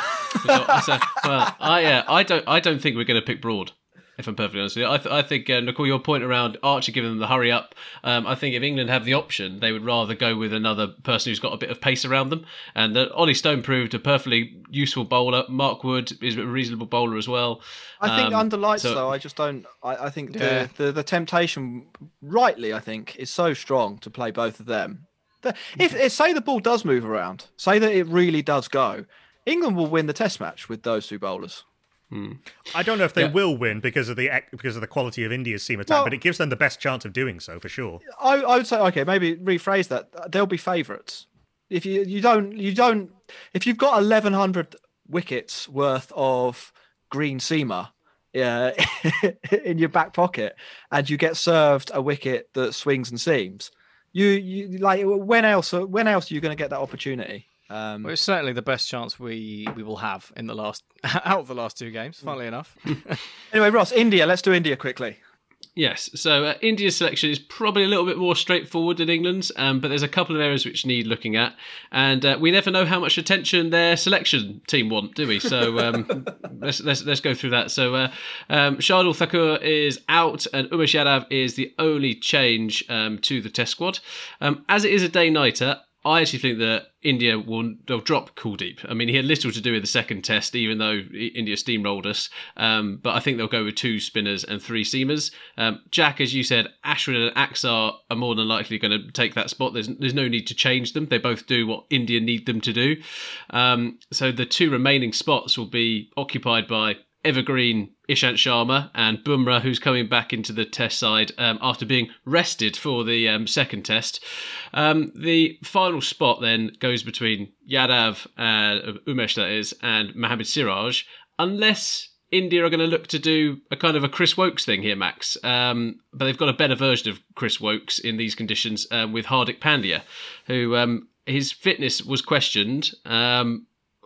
so, well, I yeah, I don't. I don't think we're going to pick Broad. If I'm perfectly honest with you, I, th- I think uh, Nicole, your point around Archer giving them the hurry up. Um, I think if England have the option, they would rather go with another person who's got a bit of pace around them. And uh, Ollie Stone proved a perfectly useful bowler. Mark Wood is a reasonable bowler as well. I think um, under lights so, though, I just don't. I, I think Yeah. the, the the temptation, rightly, I think, is so strong to play both of them. The, if, if say the ball does move around, say that it really does go, England will win the Test match with those two bowlers. I don't know if they Yeah. will win because of the because of the quality of India's seam attack, Well- but it gives them the best chance of doing so for sure. I, I would say, okay, maybe rephrase that. They'll be favourites. If you you don't you don't if you've got eleven hundred wickets worth of green seamer uh, in your back pocket, and you get served a wicket that swings and seams, you you like when else when else are you going to get that opportunity? Um, Well, it's certainly the best chance we, we will have in the last out of the last two games. Funnily enough, anyway, Ross, India. Let's do India quickly. Yes, so uh, India's selection is probably a little bit more straightforward than England's, um, but there's a couple of areas which need looking at, and uh, we never know how much attention their selection team want, do we? So um, let's, let's let's go through that. So uh, um, Shardul Thakur is out, and Umesh Yadav is the only change um, to the Test squad. Um, as it is a day-nighter, I actually think that India will they'll drop Kuldeep. I mean, he had little to do with the second test, even though India steamrolled us. Um, but I think they'll go with two spinners and three seamers. Um, Jack, as you said, Ashwin and Axar are more than likely going to take that spot. There's there's no need to change them. They both do what India need them to do. Um, so the two remaining spots will be occupied by evergreen Ishant Sharma and Bumrah, who's coming back into the test side um, after being rested for the um, second test. Um, the final spot then goes between Yadav, uh, Umesh that is, and Mohammad Siraj, unless India are going to look to do a kind of a Chris Wokes thing here, Max. Um, but they've got a better version of Chris Wokes in these conditions um, with Hardik Pandya, who um, his fitness was questioned. Um,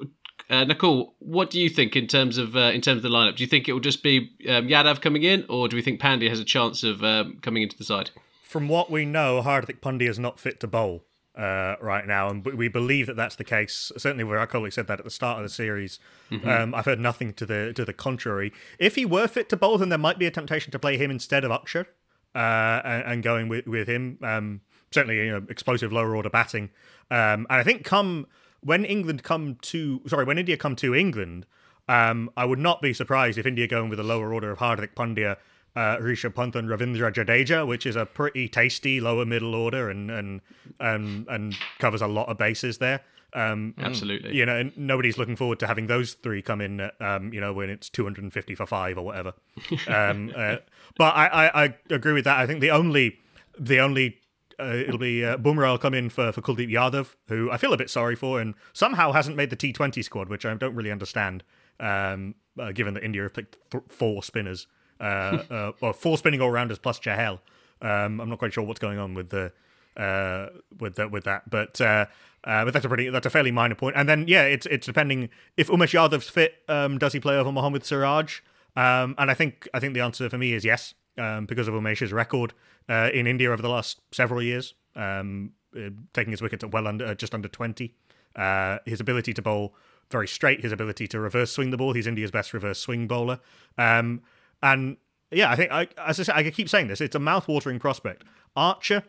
Uh, Nicole, what do you think in terms of uh, in terms of the lineup? Do you think it will just be um, Yadav coming in, or do we think Pandya has a chance of um, coming into the side? From what we know, Hardik Pandya is not fit to bowl uh, right now, and we believe that that's the case. Certainly, where our colleague said that at the start of the series. Mm-hmm. Um, I've heard nothing to the to the contrary. If he were fit to bowl, then there might be a temptation to play him instead of Akshar, uh, and, and going with with him. Um, certainly, you know, explosive lower order batting, um, and I think come. When England come to, sorry, when India come to England, um, I would not be surprised if India going with a lower order of Hardik Pandya, uh, Rishabh Pant and Ravindra Jadeja, which is a pretty tasty lower middle order and and and, and covers a lot of bases there. Um, Absolutely. You know, and nobody's looking forward to having those three come in, uh, um, you know, when it's two hundred fifty for five or whatever. um, uh, but I, I, I agree with that. I think the only, the only, Uh, it'll be uh, Bumrah will come in for, for Kuldeep Yadav, who I feel a bit sorry for, and somehow hasn't made the T twenty squad, which I don't really understand, um, uh, given that India have picked th- four spinners, uh, uh, or four spinning all-rounders plus Chahel. Um, I'm not quite sure what's going on with the uh, with the, with that, but uh, uh, but that's a pretty that's a fairly minor point. And then yeah, it's it's depending if Umesh Yadav's fit, um, does he play over Mohammad Siraj? Um, and I think I think the answer for me is yes, um, because of Umesh's record. Uh, in India over the last several years, um, uh, taking his wickets at well under, uh, just under twenty. Uh, his ability to bowl very straight, his ability to reverse swing the ball. He's India's best reverse swing bowler. Um, and yeah, I think, I, as I say, I keep saying this, it's a mouth-watering prospect. Archer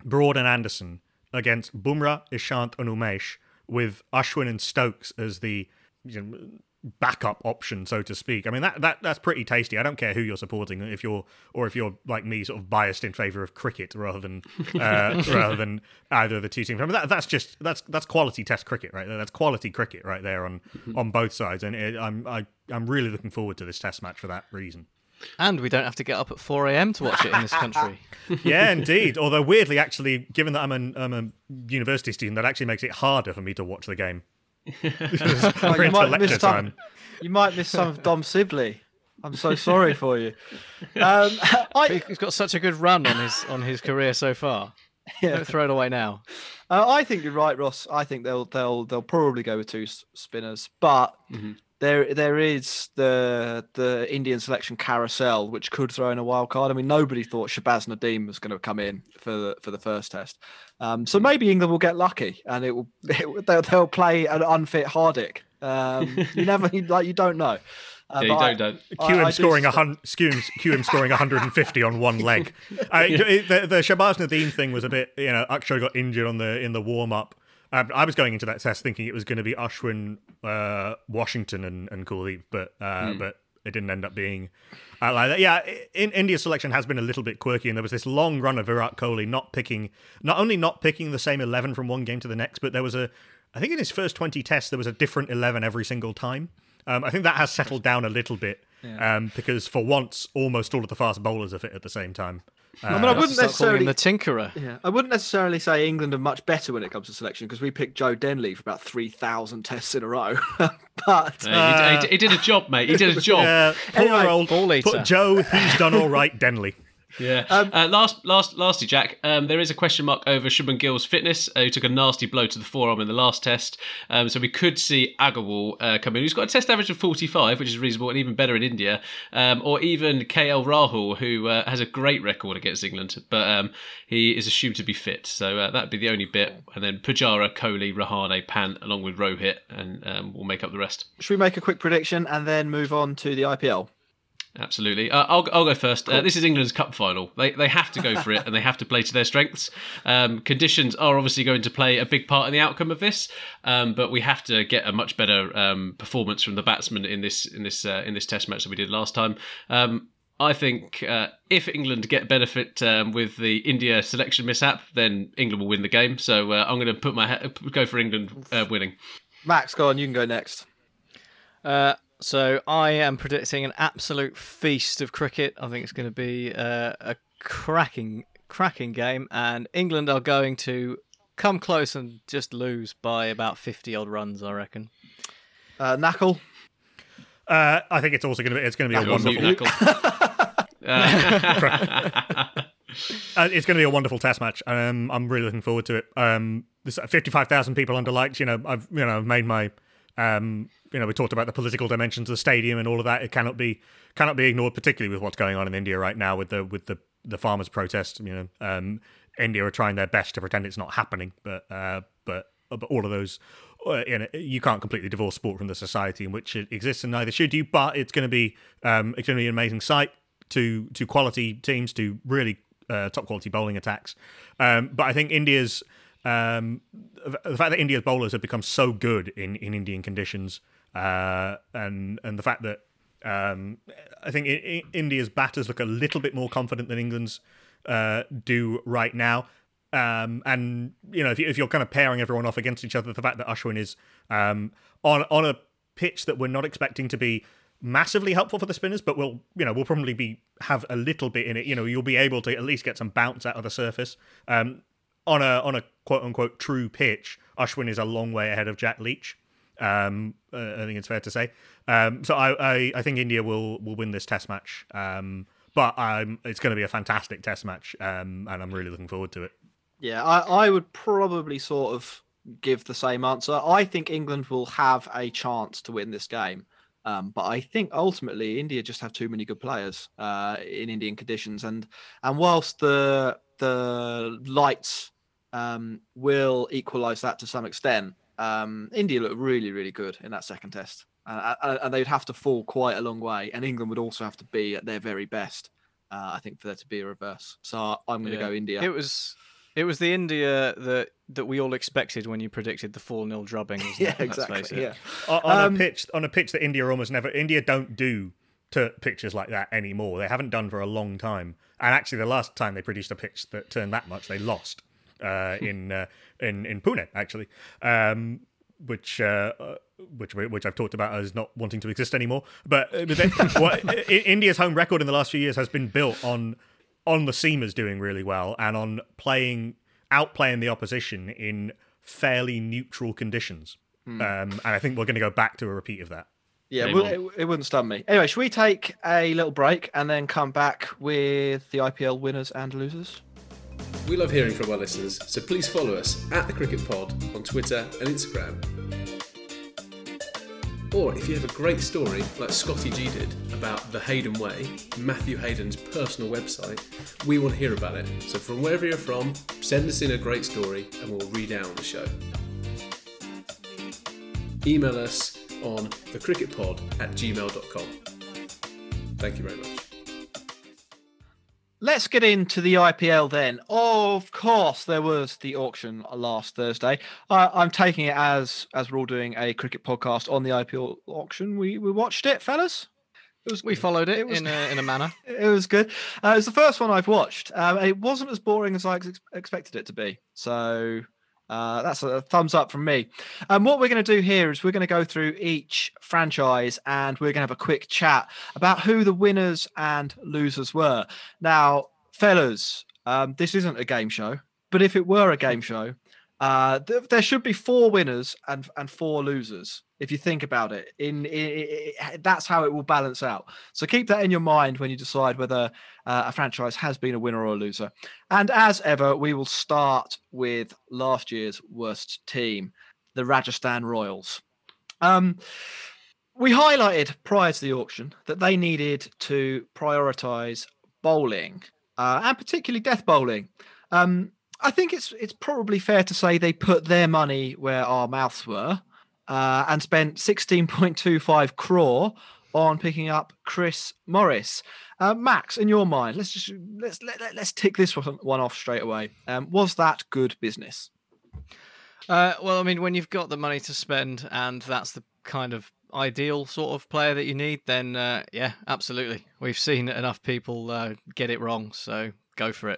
Broad and Anderson against Bumrah, Ishant, and Umesh, with Ashwin and Stokes as the you know, backup option, so to speak. I mean, that, that that's pretty tasty. I don't care who you're supporting, if you're or if you're like me, sort of biased in favour of cricket rather than uh, rather than either of the two teams. I mean, that, that's just that's that's quality Test cricket right there. That's quality cricket right there on mm-hmm. on both sides, and it, I'm I, I'm really looking forward to this Test match for that reason. And we don't have to get up at four a.m. to watch it in this country. Yeah, indeed. Although weirdly, actually, given that I'm, an, I'm a university student, that actually makes it harder for me to watch the game. Oh, you, might miss some, you might miss some of Dom Sibley. I'm so sorry for you. Um, I, He's got such a good run on his on his career so far. Yeah. Don't throw it away now. Uh, I think you're right, Ross. I think they'll they'll they'll probably go with two spinners, but. Mm-hmm. There, there is the the Indian selection carousel, which could throw in a wild card. I mean, nobody thought Shabazz Nadeem was going to come in for the for the first test, um, so maybe England will get lucky and it will it, they'll, they'll play an unfit Hardik. Um, you never like you don't know. Uh, yeah, you don't, I, don't. Q M scoring a hundred. Q M scoring one hundred fifty on one leg. I, yeah. The, the Shabazz Nadeem thing was a bit. You know, Akshay got injured on the in the warm up. Um, I was going into that test thinking it was going to be Ashwin, uh, Washington, and, and Kuldeep, but uh, mm. but it didn't end up being uh, like that. Yeah, in, India's selection has been a little bit quirky, and there was this long run of Virat Kohli not picking, not only not picking the same eleven from one game to the next, but there was a, I think in his first twenty tests there was a different eleven every single time. Um, I think that has settled down a little bit yeah. um, because for once almost all of the fast bowlers are fit at the same time. Uh, I mean, I wouldn't necessarily the tinkerer. Yeah, I wouldn't necessarily say England are much better when it comes to selection because we picked Joe Denley for about three thousand tests in a row. But uh, he, he, he did a job, mate. He did a job. Yeah, poor anyway, old ball eater. Put Joe. He's done all right, Denley. Yeah. Um, uh, last, last, lastly, Jack. Um, there is a question mark over Shubman Gill's fitness. Uh, who took a nasty blow to the forearm in the last test. Um, so we could see Agarwal uh, come in, who's got a test average of forty-five, which is reasonable and even better in India. Um, or even K L Rahul, who uh, has a great record against England, but um, he is assumed to be fit. So uh, that'd be the only bit. And then Pujara, Kohli, Rahane, Pant, along with Rohit, and um, we'll make up the rest. Should we make a quick prediction and then move on to the I P L? Absolutely. Uh, I'll I'll go first. Cool. Uh, this is England's cup final. They they have to go for it and they have to play to their strengths. Um, conditions are obviously going to play a big part in the outcome of this, um, but we have to get a much better um, performance from the batsmen in this in this uh, in this Test match that we did last time. Um, I think uh, if England get benefit um, with the India selection mishap, then England will win the game. So uh, I'm going to put my he- go for England uh, winning. Max, go on. You can go next. Uh, So I am predicting an absolute feast of cricket. I think it's going to be uh, a cracking, cracking game, and England are going to come close and just lose by about fifty odd runs, I reckon. Uh, Knuckle. Uh, I think it's also going to be. It's going to be Knuckle, a wonderful. uh, it's going to be a wonderful Test match. Um, I'm really looking forward to it. Um, there's fifty-five thousand people under likes. You know, I've you know I've made my. Um, you know, we talked about the political dimensions of the stadium and all of that. It cannot be cannot be ignored, particularly with what's going on in India right now with the with the, the farmers' protest. You know, um, India are trying their best to pretend it's not happening, but uh, but but all of those, uh, you know, you can't completely divorce sport from the society in which it exists, and neither should you. But it's going to be um, it's going to be an amazing sight to to quality teams, to really uh, top quality bowling attacks. Um, but I think India's um, the fact that India's bowlers have become so good in, in Indian conditions. Uh, and and the fact that um, I think I- I India's batters look a little bit more confident than England's uh, do right now. Um, and you know, if, you, if you're kind of pairing everyone off against each other, the fact that Ashwin is um, on on a pitch that we're not expecting to be massively helpful for the spinners, but will you know will probably be have a little bit in it. You know, you'll be able to at least get some bounce out of the surface. Um, on a on a quote unquote true pitch, Ashwin is a long way ahead of Jack Leach. Um, uh, I think it's fair to say. Um, so I, I, I think India will will win this Test match. Um, but um, it's going to be a fantastic Test match, um, and I'm really looking forward to it. Yeah, I, I would probably sort of give the same answer. I think England will have a chance to win this game. Um, but I think ultimately India just have too many good players uh, in Indian conditions. And and whilst the the lights um, will equalise that to some extent, um, India look really, really good in that second test. Uh, and they'd have to fall quite a long way. And England would also have to be at their very best, uh, I think, for there to be a reverse. So I'm going to Yeah. go India. It was It was the India that that we all expected when you predicted the four nil drubbing. Wasn't Yeah, it? Let's exactly. face it. Yeah. on on Um, a pitch on a pitch that India almost never India don't do to pitches like that anymore. They haven't done for a long time. And actually, the last time they produced a pitch that turned that much, they lost uh, in uh, in in Pune actually, um, which. Uh, which which I've talked about as not wanting to exist anymore. But, uh, but then, what, I- India's home record in the last few years has been built on on the seamers doing really well and on playing outplaying the opposition in fairly neutral conditions. Um, and I think we're going to go back to a repeat of that. Yeah, Game well, on. it, it wouldn't stun me. Anyway, should we take a little break and then come back with the I P L winners and losers? We love hearing from our listeners, so please follow us at the Cricket Pod on Twitter and Instagram. Or if you have a great story, like Scotty G did, about the Hayden Way, Matthew Hayden's personal website, we want to hear about it. So from wherever you're from, send us in a great story and we'll read out on the show. Email us on thecricketpod at gmail dot com. Thank you very much. Let's get into the I P L then. Of course, there was the auction last Thursday. Uh, I'm taking it as as we're all doing a cricket podcast on the I P L auction. We we watched it, fellas. It was We followed it, It was- in a in a manner. It was good. Uh, it was the first one I've watched. Um, it wasn't as boring as I ex- expected it to be. So uh, that's a thumbs up from me. Um, what we're going to do here is we're going to go through each franchise and we're going to have a quick chat about who the winners and losers were. Now, fellas, um, this isn't a game show, but if it were a game show, uh, th- there should be four winners and and four losers. If you think about it, in, in, in that's how it will balance out. So keep that in your mind when you decide whether uh, a franchise has been a winner or a loser. And as ever, we will start with last year's worst team, the Rajasthan Royals. Um, we highlighted prior to the auction that they needed to prioritise bowling, uh, and particularly death bowling. Um, I think it's it's probably fair to say they put their money where our mouths were, uh, and spent sixteen point two five crore on picking up Chris Morris. Uh, Max, in your mind, let's just let's let, let, let's tick this one one off straight away. Um, was that good business? Uh, well, I mean, when you've got the money to spend and that's the kind of ideal sort of player that you need, then uh, yeah, absolutely. We've seen enough people uh, get it wrong, so go for it.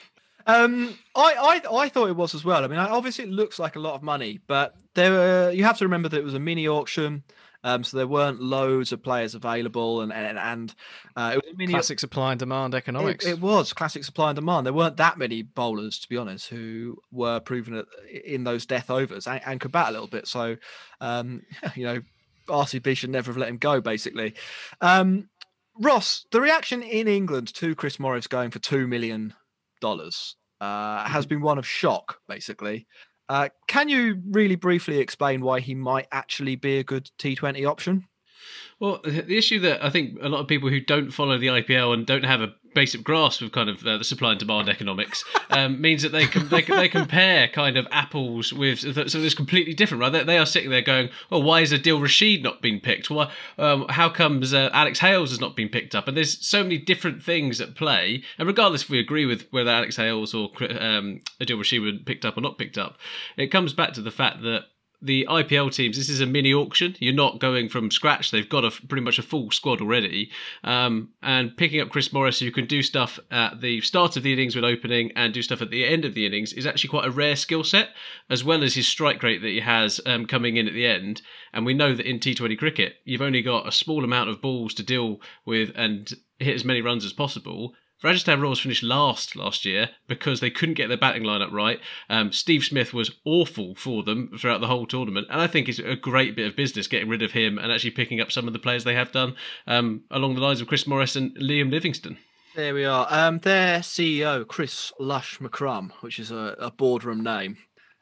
Um, I, I I thought it was as well. I mean, obviously it looks like a lot of money, but there were, you have to remember that it was a mini auction, um, so there weren't loads of players available, and and, and uh, it was a mini. Classic supply and demand economics. It, it was classic supply and demand. There weren't that many bowlers, to be honest, who were proven at- in those death overs and, and could bat a little bit. So, um, you know, R C B should never have let him go, basically. Um, Ross, the reaction in England to Chris Morris going for two million dollars uh, has been one of shock, basically. Uh, can you really briefly explain why he might actually be a good T twenty option? Well, the issue that I think a lot of people who don't follow the I P L and don't have a basic grasp of kind of uh, the supply and demand economics um, means that they can they, they compare kind of apples with so it's completely different, right? They, they are sitting there going, "Oh, why is Adil Rashid not been picked? Why? Um, how comes uh, Alex Hales has not been picked up?" And there's so many different things at play. And regardless if we agree with whether Alex Hales or um, Adil Rashid were picked up or not picked up, it comes back to the fact that the I P L teams, this is a mini auction. You're not going from scratch. They've got a pretty much a full squad already. Um, and picking up Chris Morris, who can do stuff at the start of the innings with opening and do stuff at the end of the innings, is actually quite a rare skill set, as well as his strike rate that he has um, coming in at the end. And we know that in T twenty cricket, you've only got a small amount of balls to deal with and hit as many runs as possible. Rajasthan Royals finished last last year because they couldn't get their batting lineup right. Um, Steve Smith was awful for them throughout the whole tournament, and I think it's a great bit of business getting rid of him and actually picking up some of the players they have done um, along the lines of Chris Morris and Liam Livingstone. There we are. Um, their C E O, Chris Lush McCrum, which is a, a boardroom name.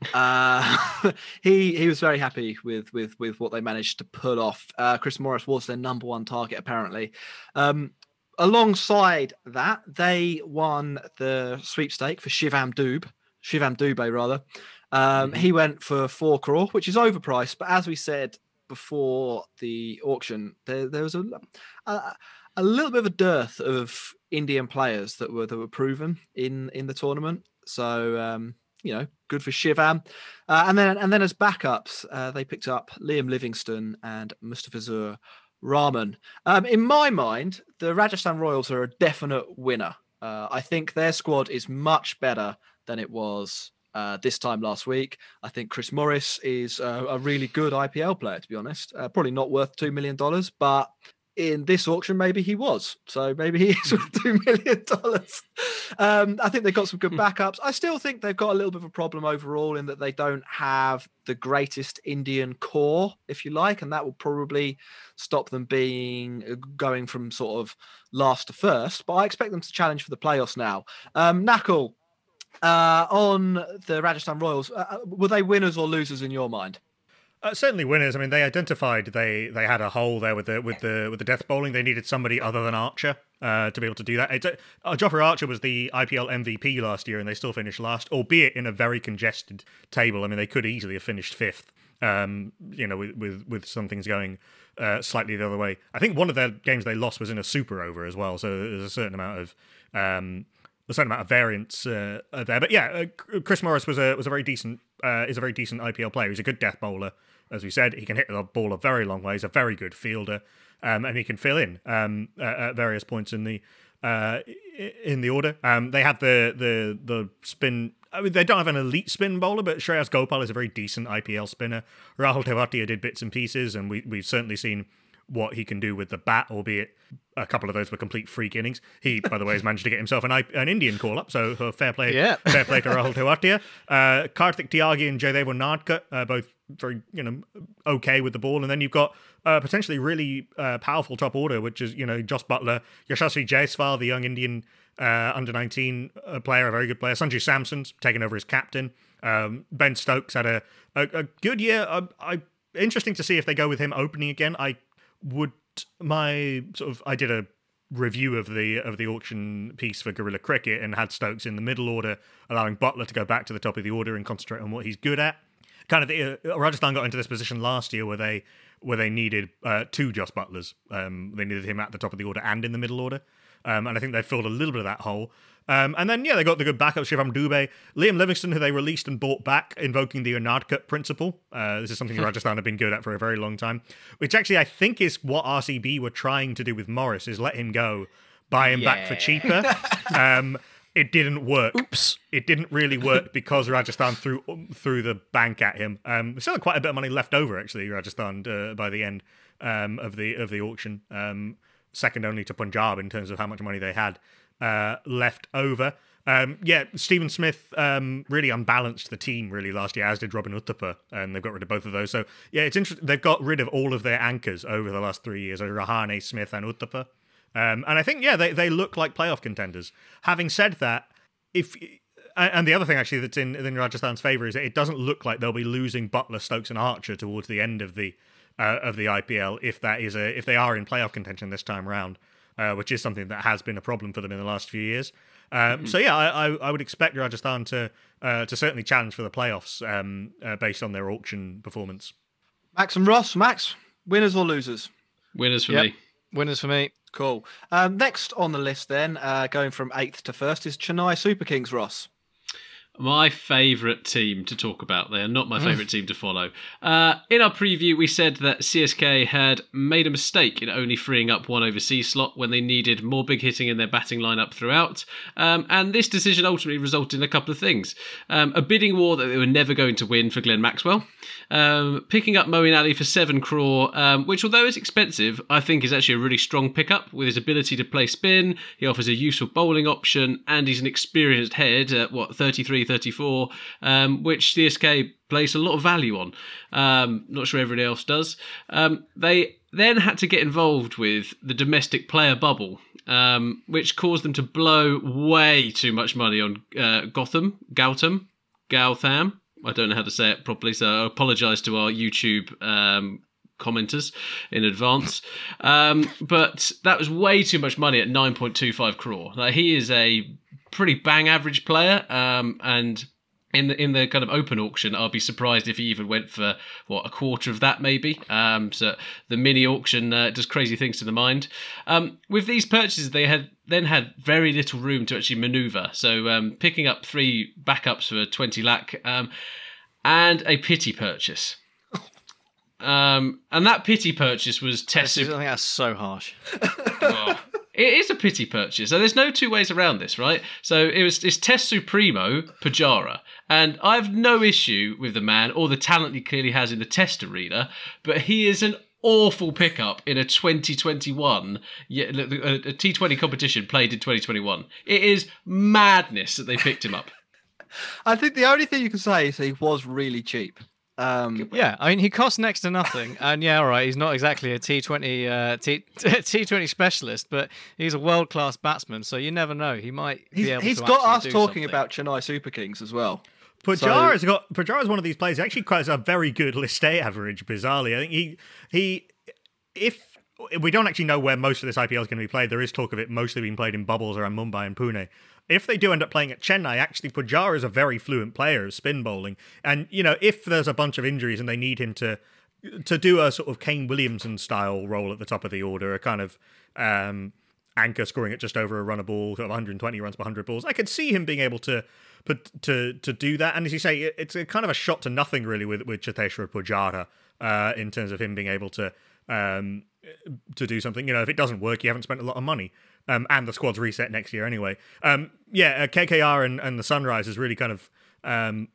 Uh, he he was very happy with with with what they managed to pull off. Uh, Chris Morris was their number one target, apparently. Um, alongside that, they won the sweepstake for Shivam Dube, Shivam Dube rather. Um, he went for four crore, which is overpriced, but as we said before the auction, there there was a a, a little bit of a dearth of Indian players that were that were proven in in the tournament. So, um, you know, good for Shivam. Uh, and then and then as backups, uh, they picked up Liam Livingston and Mustafizur Rahman. Um, in my mind, the Rajasthan Royals are a definite winner. Uh, I think their squad is much better than it was uh, this time last week. I think Chris Morris is uh, a really good I P L player, to be honest. Uh, probably not worth two million dollars, but in this auction, maybe he was. So maybe he is worth two million dollars. Um, I think they've got some good backups. I still think they've got a little bit of a problem overall in that they don't have the greatest Indian core, if you like, and that will probably stop them being going from sort of last to first. But I expect them to challenge for the playoffs now. Um, Nakul, uh, on the Rajasthan Royals, uh, were they winners or losers in your mind? Uh, certainly winners. I mean, they identified they they had a hole there with the with the with the death bowling. They needed somebody other than Archer uh, to be able to do that. It's, uh, Jofra Archer was the I P L M V P last year, and they still finished last, albeit in a very congested table. I mean, they could easily have finished fifth. Um, you know, with with, with some things going uh, slightly the other way. I think one of their games they lost was in a super over as well. So there's a certain amount of um, a certain amount of variance uh, there. But yeah, uh, Chris Morris was a was a very decent uh, is a very decent I P L player. He's a good death bowler. As we said, he can hit the ball a very long way. He's a very good fielder, um, and he can fill in um, at, at various points in the uh, in the order. Um, they have the the the spin. I mean, they don't have an elite spin bowler, but Shreyas Gopal is a very decent I P L spinner. Rahul Tewatia did bits and pieces, and we we've certainly seen what he can do with the bat, albeit a couple of those were complete freak innings. He, by the way, has managed to get himself an, an Indian call-up, so uh, fair play yeah. fair play to Rahul Tewatia. Uh, Karthik Tyagi and Jaydev Nadkar, uh, both very, you know, okay with the ball. And then you've got uh, potentially really uh, powerful top order, which is, you know, Josh Butler, Yashasvi Jaiswal, the young Indian uh, under nineteen uh, player, a very good player. Sanju Samson's taken over as captain. Um, Ben Stokes had a, a, a good year. I, I interesting to see if they go with him opening again. I would my sort of I did a review of the of the auction piece for Guerrilla Cricket and had Stokes in the middle order, allowing Butler to go back to the top of the order and concentrate on what he's good at. Kind of uh, Rajasthan got into this position last year where they where they needed uh, two Joss Butlers. Um, they needed him at the top of the order and in the middle order, um, and I think they filled a little bit of that hole. Um, and then, yeah, they got the good backup, Shivam Dubey, Liam Livingston, who they released and bought back, invoking the Unadkat principle. Uh, this is something Rajasthan have been good at for a very long time, which actually I think is what R C B were trying to do with Morris, is let him go, buy him yeah. back for cheaper. um, it didn't work. Oops. It didn't really work because Rajasthan threw threw the bank at him. Um, there's still quite a bit of money left over, actually, Rajasthan, uh, by the end um, of the of the auction. Um, second only to Punjab in terms of how much money they had uh, left over. Um, yeah, Stephen Smith um, really unbalanced the team really last year, as did Robin Uthappa, and they've got rid of both of those. So yeah, it's interesting. They've got rid of all of their anchors over the last three years, Rahane, Smith, and Uthappa. Um, and I think yeah, they they look like playoff contenders. Having said that, if and the other thing actually that's in in Rajasthan's favour is that it doesn't look like they'll be losing Butler, Stokes, and Archer towards the end of the uh, of the I P L if that is a if they are in playoff contention this time round. Uh, which is something that has been a problem for them in the last few years. Um, mm-hmm. So yeah, I, I, I would expect Rajasthan to uh, to certainly challenge for the playoffs um, uh, based on their auction performance. Max and Ross, Max, winners or losers? Winners for yep. me. Winners for me. Cool. Um, next on the list then, uh, going from eighth to first, is Chennai Super Kings, Ross. My favourite team to talk about. They are not my favourite team to follow. Uh, in our preview, we said that C S K had made a mistake in only freeing up one overseas slot when they needed more big hitting in their batting lineup throughout. Um, and this decision ultimately resulted in a couple of things. Um, a bidding war that they were never going to win for Glenn Maxwell. Um, picking up Moeen Ali for seven crore, um, which although it's expensive, I think is actually a really strong pickup with his ability to play spin. He offers a useful bowling option and he's an experienced head at what, thirty-three, thirty-four, um, which C S K place a lot of value on. Um, not sure everybody else does. Um, they then had to get involved with the domestic player bubble, um, which caused them to blow way too much money on uh, Gotham, Gautam, Gautam. I don't know how to say it properly, so I apologise to our YouTube um, commenters in advance. Um, but that was way too much money at nine point two five crore. Like, he is a pretty bang average player, um, and In the in the kind of open auction, I'll be surprised if he even went for what a quarter of that, maybe. Um, so the mini auction uh, does crazy things to the mind. Um, with these purchases, they had then had very little room to actually manoeuvre. So um, picking up three backups for twenty lakh um, and a pity purchase. Um, and that pity purchase was Test. I think that's so harsh. Oh. It is a pity purchase. So there's no two ways around this, right? So it was it's Test Supremo Pujara. And I have no issue with the man or the talent he clearly has in the Test arena, but he is an awful pickup in a twenty twenty-one, a T twenty competition played in twenty twenty-one. It is madness that they picked him up. I think the only thing you can say is he was really cheap. Um, yeah, I mean, he costs next to nothing, and yeah, all right, he's not exactly a T twenty uh, T T twenty specialist, but he's a world class batsman, so you never know. He might he's, be able he's to. He's got us do talking something. about Chennai Super Kings as well. Pujara's so, got Pujara's one of these players. He actually quite has a very good list A average. Bizarrely, I think he he if. We don't actually know where most of this I P L is going to be played. There is talk of it mostly being played in bubbles around Mumbai and Pune. If they do end up playing at Chennai, actually, Pujara is a very fluent player of spin bowling. And, you know, if there's a bunch of injuries and they need him to to do a sort of Kane Williamson-style role at the top of the order, a kind of um, anchor scoring at just over a run a ball, sort of one hundred twenty runs per one hundred balls, I could see him being able to put, to to do that. And as you say, it's a kind of a shot to nothing, really, with, with Cheteshwar Pujara uh, in terms of him being able to... Um, to do something. You know, if it doesn't work, you haven't spent a lot of money. Um, and the squad's reset next year anyway. Um, yeah, uh, K K R and, and the Sunrise has really kind of um,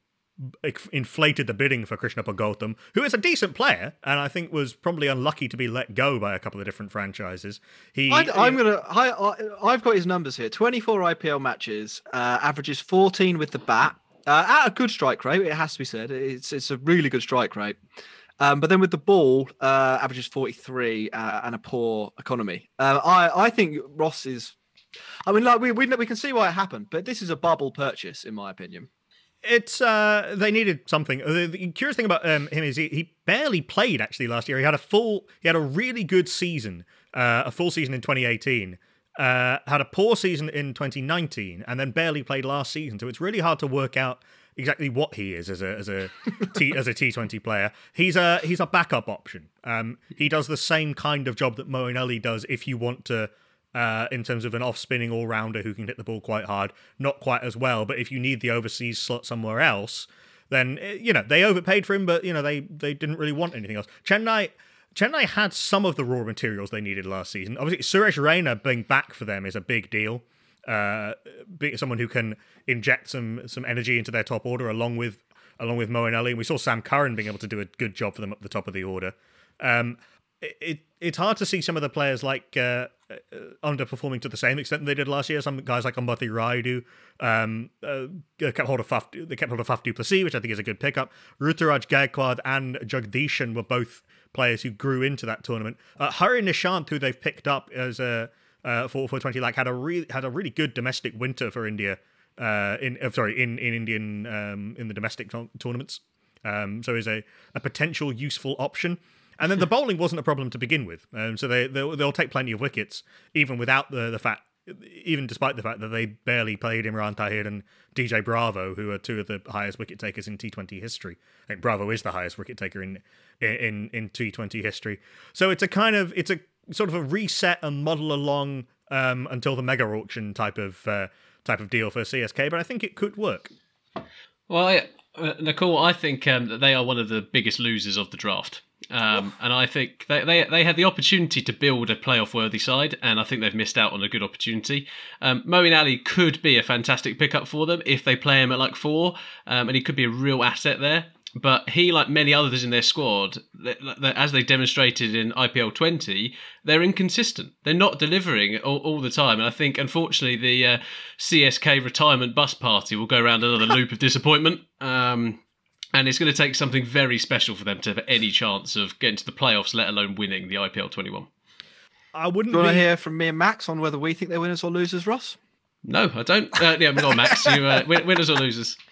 inflated the bidding for Krishnappa Gautam, who is a decent player, and I think was probably unlucky to be let go by a couple of different franchises. He, I, I'm gonna. I, I, I've got his numbers here. twenty-four I P L matches, uh, averages fourteen with the bat, uh, at a good strike rate. It has to be said. It's it's a really good strike rate. Um, but then with the ball, uh, averages forty-three uh, and a poor economy. Uh, I, I think Ross is... I mean, like we, we we can see why it happened, but this is a bubble purchase, in my opinion. It's uh, they needed something. The, the curious thing about um, him is he, he barely played, actually, last year. He had a full... He had a really good season, uh, a full season in twenty eighteen. Uh, had a poor season in twenty nineteen, and then barely played last season. So it's really hard to work out exactly what he is as a as a T as a T twenty player. He's a he's a backup option. Um, he does the same kind of job that Moeen Ali does. If you want to, uh, in terms of an off spinning all rounder who can hit the ball quite hard, not quite as well. But if you need the overseas slot somewhere else, then you know they overpaid for him. But you know they they didn't really want anything else. Chennai. Chennai had some of the raw materials they needed last season. Obviously, Suresh Raina being back for them is a big deal. Uh, being someone who can inject some some energy into their top order, along with along with Moeen Ali. And we saw Sam Curran being able to do a good job for them at the top of the order. Um, it, it it's hard to see some of the players like uh, uh, underperforming to the same extent that they did last year. Some guys like Ambati Raidu um, uh, kept hold of Faf, they kept hold of Faf du Plessis, which I think is a good pickup. Ruturaj Gaikwad and Jagdishan were both players who grew into that tournament. Uh, Hari Nishant, who they've picked up as a uh, for for twenty lakh, had a really had a really good domestic winter for India. Uh, in uh, sorry, in in Indian um, in the domestic to- tournaments. Um, so is a a potential useful option. And then the bowling wasn't a problem to begin with. Um, so they they'll, they'll take plenty of wickets even without the the fact. Even despite the fact that they barely played Imran Tahir and D J Bravo, who are two of the highest wicket takers in T twenty history. I think Bravo is the highest wicket taker in in in T twenty history. So it's a kind of it's a sort of a reset and model along um, until the mega auction type of uh, type of deal for C S K. But I think it could work. Well, I, uh, Nicole, I think um, that they are one of the biggest losers of the draft. Um, and I think they, they they had the opportunity to build a playoff-worthy side, and I think they've missed out on a good opportunity. Um, Moeen Ali could be a fantastic pickup for them if they play him at like four, um, and he could be a real asset there. But he, like many others in their squad, they, they, as they demonstrated in I P L twenty, they're inconsistent. They're not delivering all, all the time. And I think, unfortunately, the uh, C S K retirement bus party will go around another loop of disappointment. Um, and it's going to take something very special for them to have any chance of getting to the playoffs, let alone winning the I P L twenty-one. I wouldn't Do you want be... to hear from me and Max on whether we think they're winners or losers, Ross? No, I don't. Uh, yeah, go on, Max. You uh, win- winners or losers?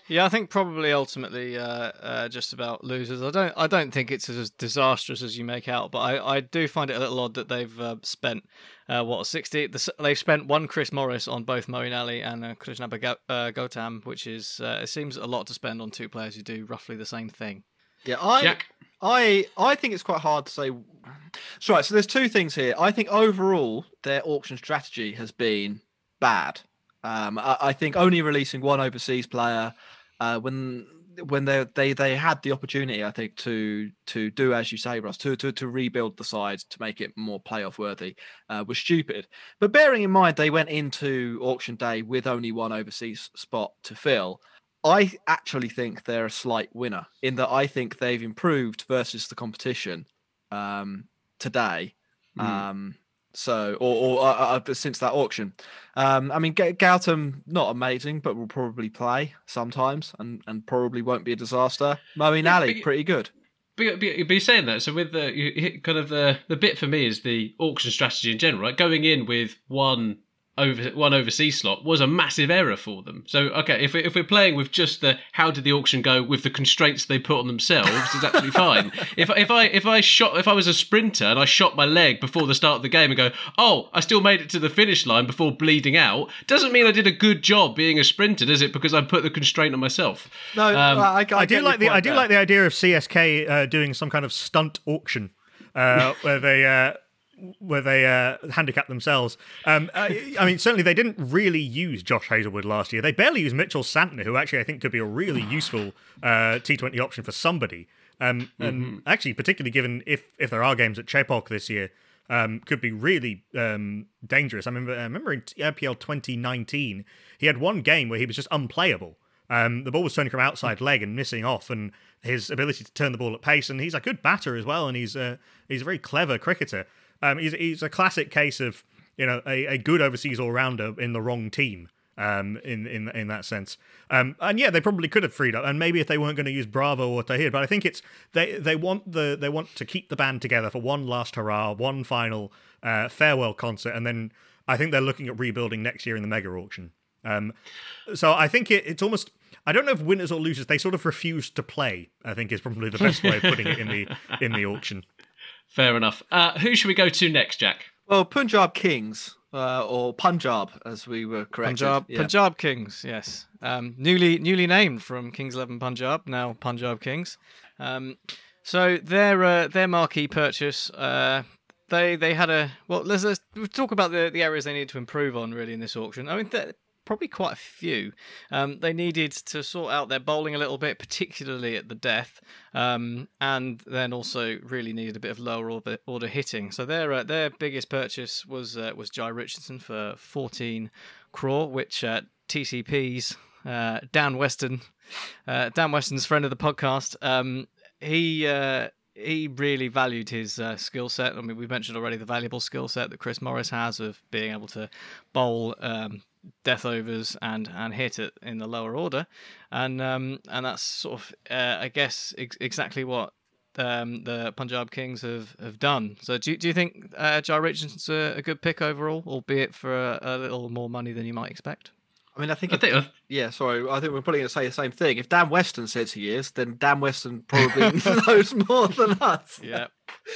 Yeah, I think probably ultimately uh, uh, just about losers. I don't I don't think it's as disastrous as you make out, but I, I do find it a little odd that they've uh, spent uh, what sixty. The, they've spent one Chris Morris on both Moeen Ali and uh, Krishnappa Go- uh, Gautam, which is uh, it seems a lot to spend on two players who do roughly the same thing. Yeah, I Jack? I I think it's quite hard to say. So, right, so there's two things here. I think overall their auction strategy has been bad. Um, I, I think only releasing one overseas player uh, when when they they they had the opportunity, I think, to to do as you say, Russ, to to to rebuild the side to make it more playoff worthy, uh, was stupid. But bearing in mind they went into auction day with only one overseas spot to fill, I actually think they're a slight winner in that I think they've improved versus the competition um, today. Mm. Um, so, or, or uh, uh, since that auction. Um, I mean, G- Gautam, not amazing, but will probably play sometimes and, and probably won't be a disaster. Moeen Yeah, Ali, but- pretty good. But, but, but you're saying that, so with the you hit kind of the the bit for me is the auction strategy in general, right? Going in with one over one overseas slot was a massive error for them. So okay, if we, if we're playing with just the how did the auction go with the constraints they put on themselves, is absolutely fine. If if I if I shot if I was a sprinter and I shot my leg before the start of the game and go, oh, I still made it to the finish line before bleeding out, doesn't mean I did a good job being a sprinter, does it? Because I put the constraint on myself. No, Um, I, I, I get do your like the point I do there. like the idea of C S K uh, doing some kind of stunt auction uh, where they uh, where they uh, handicap themselves. Um, I, I mean, certainly they didn't really use Josh Hazelwood last year. They barely used Mitchell Santner, who actually I think could be a really useful uh, T twenty option for somebody. Um, and actually, particularly given if if there are games at Chepauk this year, um, could be really um, dangerous. I remember I remember in I P L twenty nineteen, he had one game where he was just unplayable. Um, the ball was turning from outside leg and missing off, and his ability to turn the ball at pace. And he's a good batter as well, and he's a he's a very clever cricketer. Um, he's he's a classic case of you know a, a good overseas all rounder in the wrong team. Um, in in in that sense, um, and yeah, they probably could have freed up, and maybe if they weren't going to use Bravo or Tahir, but I think it's they they want the they want to keep the band together for one last hurrah, one final uh, farewell concert, and then I think they're looking at rebuilding next year in the mega auction. Um, so I think it, it's almost I don't know if winners or losers, they sort of refuse to play. I think is probably the best way of putting it in the in the auction. Fair enough. Uh, who should we go to next, Jack? Well, Punjab Kings, uh, or Punjab, as we were corrected. Punjab, Yeah. Punjab Kings, yes. Um, newly newly named from Kings eleven Punjab, now Punjab Kings. Um, so their uh, their marquee purchase, uh, they they had a well. Let's, let's talk about the, the areas they need to improve on really in this auction. I mean, there- probably quite a few. Um, they needed to sort out their bowling a little bit, particularly at the death, um, and then also really needed a bit of lower order, order hitting. So their uh, their biggest purchase was uh, was Jai Richardson for fourteen crore, which uh, T C P's uh, Dan Weston, uh, Dan Weston's friend of the podcast, um, he. Uh, He really valued his uh, skill set. I mean, we mentioned already the valuable skill set that Chris Morris has of being able to bowl um, death overs and, and hit it in the lower order, and um, and that's sort of uh, I guess ex- exactly what um, the Punjab Kings have, have done. So do you, do you think uh, Jai Richardson's a, a good pick overall, albeit for a, a little more money than you might expect? I mean, I think, I if- think uh, yeah, sorry, I think we're probably going to say the same thing. If Dan Weston says he is, then Dan Weston probably knows more than us. Yeah,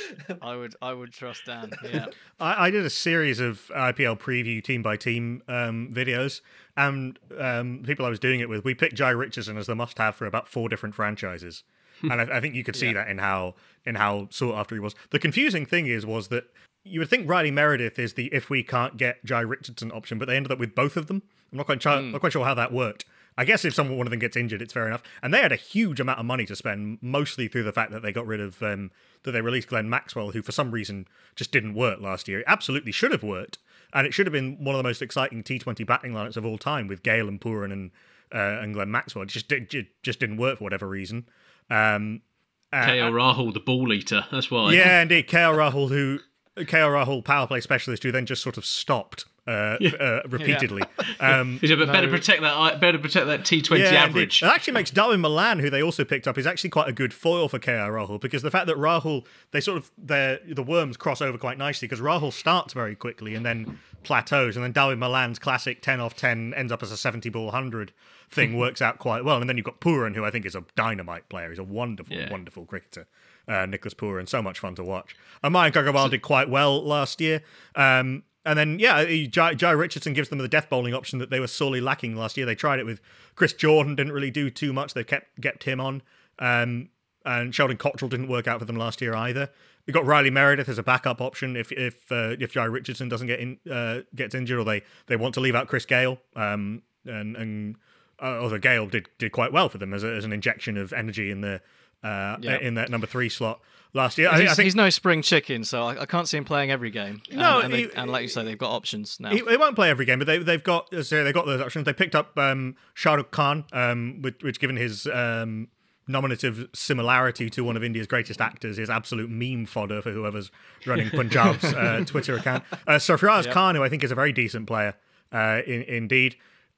I would I would trust Dan. Yeah. I, I did a series of I P L preview team by team um, videos, and um, people I was doing it with, we picked Jai Richardson as the must-have for about four different franchises, and I, I think you could see that in how in how sought after he was. The confusing thing is was that you would think Riley Meredith is the if we can't get Jai Richardson option, but they ended up with both of them. I'm not quite sure, not quite sure how that worked. I guess if someone one of them gets injured, it's fair enough. And they had a huge amount of money to spend, mostly through the fact that they got rid of um, that they released Glenn Maxwell, who for some reason just didn't work last year. It absolutely should have worked, and it should have been one of the most exciting T twenty batting lineups of all time with Gale and Pooran and uh, and Glenn Maxwell. It just did, it just didn't work for whatever reason. Um, uh, K L Rahul, the ball eater. That's why. yeah, indeed, K L Rahul, who K L Rahul, power play specialist, who then just sort of stopped uh, uh, repeatedly. Um, He's a bit No. better protect that. Better protect that T twenty yeah, average. indeed. It actually makes Darwin Milan, who they also picked up, is actually quite a good foil for K R Rahul, because the fact that Rahul, they sort of the the worms cross over quite nicely, because Rahul starts very quickly and then plateaus, and then Darwin Milan's classic ten off ten ends up as a seventy ball one hundred thing works out quite well. And then you've got Puran, who I think is a dynamite player. He's a wonderful, Yeah. wonderful cricketer. Uh, Nicholas Puran, so much fun to watch. And Mayank Agarwal did quite well last year. Um, and then, yeah, he- Jai, Jai Richardson gives them the death bowling option that they were sorely lacking last year. They tried it with Chris Jordan, didn't really do too much. They kept kept him on. Um, and Sheldon Cottrell didn't work out for them last year either. We've got Riley Meredith as a backup option if if uh, if Jai Richardson doesn't get in uh, gets injured, or they, they want to leave out Chris Gale. Um, and and uh, although Gale did did quite well for them as, a, as an injection of energy in the uh, Yeah. in that number three slot last year. I, He's, I think he's no spring chicken, so I, I can't see him playing every game. And, No, and, they, he- and like you say, they've got options now. He, they won't play every game, but they, they've got as I say, they've got those options. They picked up um, Shah Rukh Khan, um, which, which, given his um, nominative similarity to one of India's greatest actors, is absolute meme fodder for whoever's running Punjab's uh, Twitter account. Uh, Sarfaraz Yep. Khan, who I think is a very decent player, uh, in, indeed.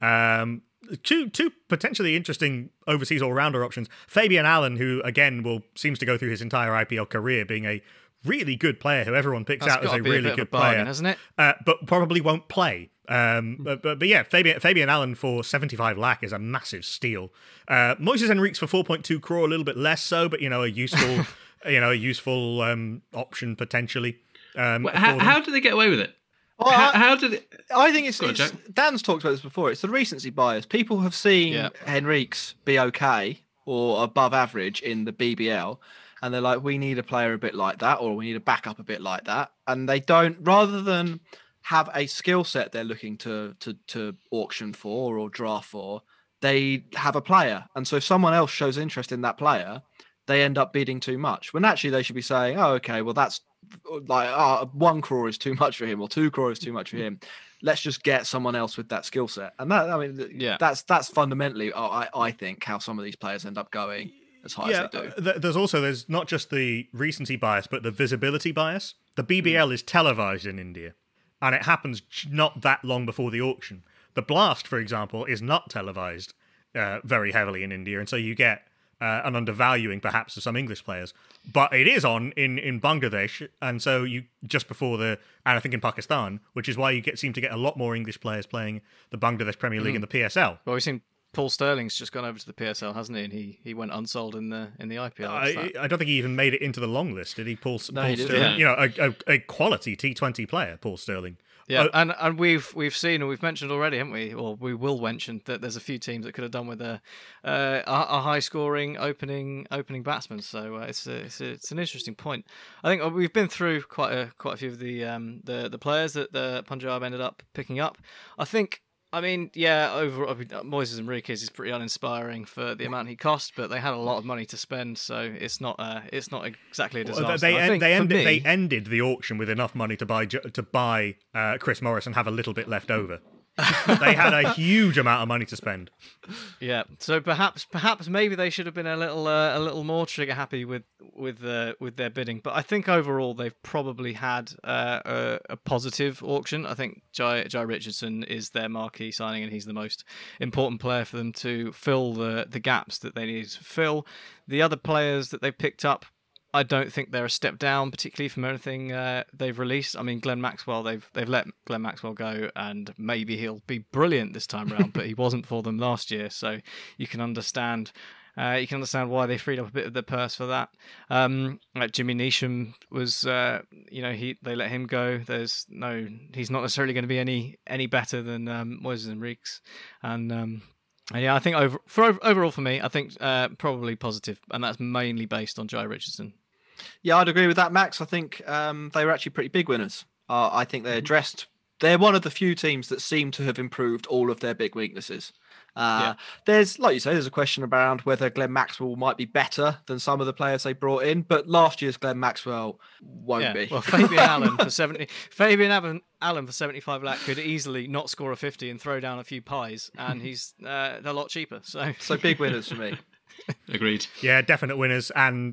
Um, two two potentially interesting overseas all-rounder options. Fabian Allen, who again will seems to go through his entire I P L career being a really good player who everyone picks That's out as gotta a be a really bit of a good bargain, player, hasn't it? uh, but probably won't play. Um, but, but but yeah, Fabian Fabian Allen for seventy-five lakh is a massive steal. Uh, Moises Henriques for four point two crore, a little bit less so, but you know a useful you know a useful um, option potentially. Um, Well, for how, them. how do they get away with it? Well, how, I- how did it? I think it's, Go on, it's Jack. Dan's talked about this before. It's the recency bias. People have seen Yeah. Henriques be okay or above average in the B B L, and they're like, we need a player a bit like that, or we need a backup a bit like that, and they don't. Rather than have a skill set they're looking to to to auction for or draft for, they have a player, and so if someone else shows interest in that player, they end up bidding too much. When actually they should be saying, oh, okay, well that's like oh, one crore is too much for him, or two crore is too much for him. Let's just get someone else with that skill set, and that I mean, th- Yeah. that's that's fundamentally, uh, I I think, how some of these players end up going as high yeah, as they do. uh, th- there's also there's not just the recency bias, but the visibility bias. The B B L is televised in India, and it happens j- not that long before the auction. The Blast, for example, is not televised uh, very heavily in India, and so you get uh, an undervaluing perhaps of some English players. But it is on in, in Bangladesh, and so you just before the and I think in Pakistan, which is why you get seem to get a lot more English players playing the Bangladesh Premier League and the P S L. Well, we've seen Paul Sterling's just gone over to the P S L, hasn't he? And he, he went unsold in the in the I P L. What's I, that? I don't think he even made it into the long list, did he? Paul, No, Paul he didn't. Sterling, Yeah. you know, a, a, a quality T twenty player, Paul Sterling. Yeah, Oh, and and we've we've seen and we've mentioned already, haven't we? Or we will mention that there's a few teams that could have done with a uh, a, a high scoring opening opening batsman. So uh, it's a, it's a, it's an interesting point. I think uh, we've been through quite a quite a few of the um the the players that the Punjab ended up picking up. I think. I mean, yeah, over I mean, Moises Henriques is pretty uninspiring for the amount he cost, but they had a lot of money to spend, so it's not uh, it's not exactly a disaster. Well, they I en- think they for ended me- they ended the auction with enough money to buy Ju- to buy uh, Chris Morris and have a little bit left over. They had a huge amount of money to spend. Yeah, so perhaps, perhaps maybe they should have been a little, uh, a little more trigger happy with with uh, with their bidding. But I think overall they've probably had uh, a, a positive auction. I think Jai, Jai Richardson is their marquee signing, and he's the most important player for them to fill the the gaps that they need to fill. The other players that they picked up, I don't think they're a step down, particularly from anything uh, they've released. I mean, Glenn Maxwell, they've they've let Glenn Maxwell go, and maybe he'll be brilliant this time around, but he wasn't for them last year, so you can understand. Uh, you can understand why they freed up a bit of the purse for that. Um, like Jimmy Neesham was, uh, you know, he they let him go. There's no, he's not necessarily going to be any any better than um, Moises Henriques, and. Um, And yeah, I think over for overall for me, I think uh, probably positive, and that's mainly based on Jai Richardson. Yeah, I'd agree with that, Max. I think um, they were actually pretty big winners. Uh, I think they addressed. They're one of the few teams that seem to have improved all of their big weaknesses. Uh, Yeah. There's, like you say, there's a question around whether Glenn Maxwell might be better than some of the players they brought in, but last year's Glenn Maxwell won't Yeah, be. well, Fabian Allen for seventy, Fabian Allen, Allen for seventy-five lakh could easily not score a fifty and throw down a few pies, and he's uh, a lot cheaper. So So big winners for me. Agreed. Yeah, definite winners. And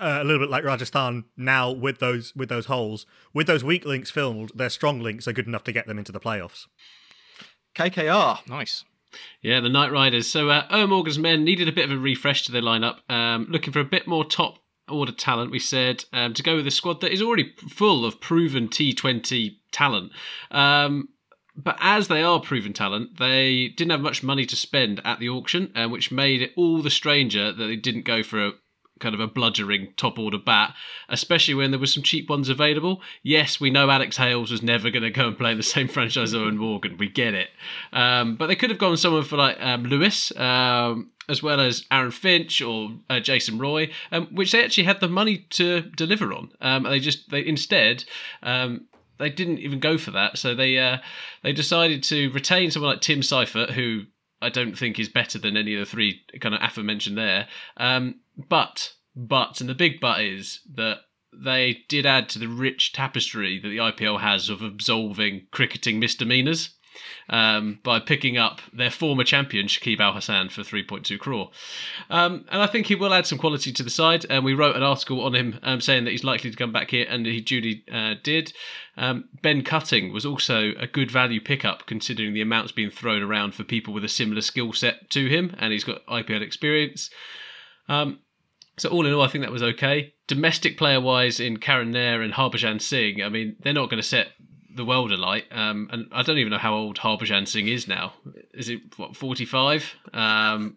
uh, a little bit like Rajasthan now with those with those holes, with those weak links filled, their strong links are good enough to get them into the playoffs. K K R. Nice. Yeah, the Knight Riders. So uh, Eoin Morgan's men needed a bit of a refresh to their lineup, um, looking for a bit more top order talent, we said, um, to go with a squad that is already full of proven T twenty talent. Um, but as they are proven talent, they didn't have much money to spend at the auction, uh, which made it all the stranger that they didn't go for a kind of a bludgeoning top order bat, especially when there was some cheap ones available. Yes, we know Alex Hales was never going to go and play in the same franchise as Eoin Morgan. We get it. Um, but they could have gone someone for like um, Lewis, um, as well as Aaron Finch or uh, Jason Roy, um, which they actually had the money to deliver on. Um, they just, they instead, um, they didn't even go for that. So they uh, they decided to retain someone like Tim Seifert, who I don't think is better than any of the three kind of aforementioned there. Um, but, but, and the big but is that they did add to the rich tapestry that the I P L has of absolving cricketing misdemeanours um, by picking up their former champion, Shakib Al Hassan, for three point two crore. Um, and I think he will add some quality to the side. And we wrote an article on him um, saying that he's likely to come back here, and he duly uh, did. Um, Ben Cutting was also a good value pickup, considering the amounts being thrown around for people with a similar skill set to him, and he's got I P L experience. Um, so all in all, I think that was okay. Domestic player-wise, in Karan Nair and Harbhajan Singh, I mean, they're not going to set the world alight. Um, and I don't even know how old Harbhajan Singh is now. Is it, what, forty-five? Um,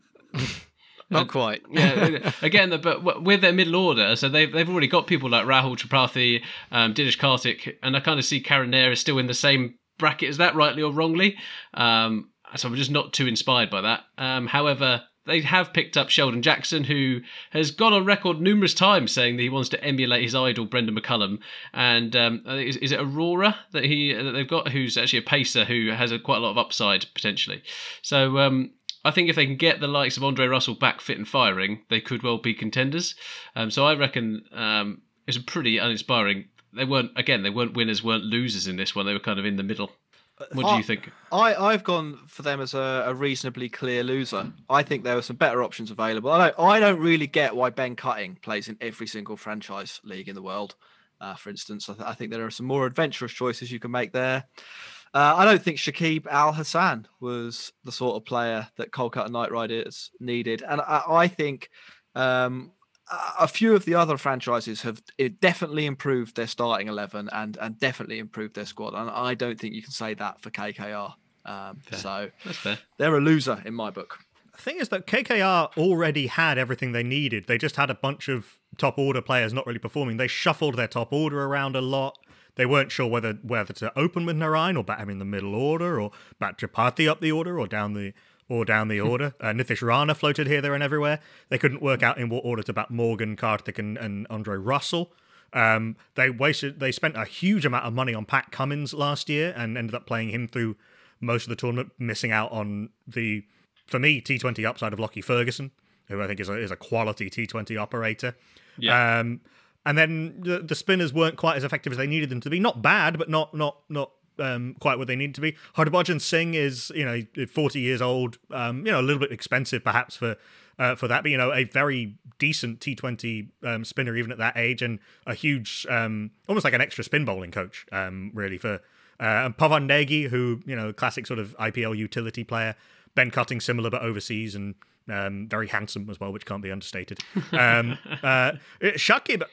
Not quite. Yeah, again, but with their middle order, so they've they've already got people like Rahul Tripathi, um, Dinesh Karthik, and I kind of see Karan Nair is still in the same bracket as that, rightly or wrongly. Um, so I'm just not too inspired by that. Um, however, they have picked up Sheldon Jackson, who has gone on record numerous times saying that he wants to emulate his idol, Brendan McCullum. And um, is, is it Aurora that he that they've got, who's actually a pacer who has a, quite a lot of upside, potentially. So um, I think if they can get the likes of Andre Russell back fit and firing, they could well be contenders. Um, so I reckon um, it's pretty uninspiring. They weren't, again, they weren't winners, weren't losers in this one. They were kind of in the middle. What do you think? I, I've gone for them as a, a reasonably clear loser. I think there were some better options available. I don't, I don't really get why Ben Cutting plays in every single franchise league in the world. Uh, for instance, I, th- I think there are some more adventurous choices you can make there. Uh, I don't think Shakib Al Hassan was the sort of player that Kolkata Knight Riders needed. And I, I think um, a few of the other franchises have definitely improved their starting eleven and, and definitely improved their squad. And I don't think you can say that for K K R. Um, so That's fair. They're a loser in my book. The thing is that K K R already had everything they needed. They just had a bunch of top order players not really performing. They shuffled their top order around a lot. They weren't sure whether whether to open with Narayan or bat him in the middle order, or bat Tripathi up the order or down the or down the order. Uh, Nitish Rana floated here, there, and everywhere. They couldn't work out in what order to bat Morgan, Karthik, and, and Andre Russell. Um, they wasted. They spent a huge amount of money on Pat Cummins last year and ended up playing him through most of the tournament, missing out on the, for me, T twenty upside of Lockie Ferguson, who I think is a, is a quality T twenty operator. Yeah. Um, and then the, the spinners weren't quite as effective as they needed them to be. Not bad, but not not not um, quite what they needed to be. Harbhajan Singh is, you know, forty years old. Um, you know, a little bit expensive perhaps for uh, for that, but you know, a very decent T twenty um, spinner even at that age, and a huge, um, almost like an extra spin bowling coach, um, really for. Uh, and Pavan Negi, who, you know, classic sort of I P L utility player. Ben Cutting, similar but overseas, and um, very handsome as well, which can't be understated. Um, uh, Shakib,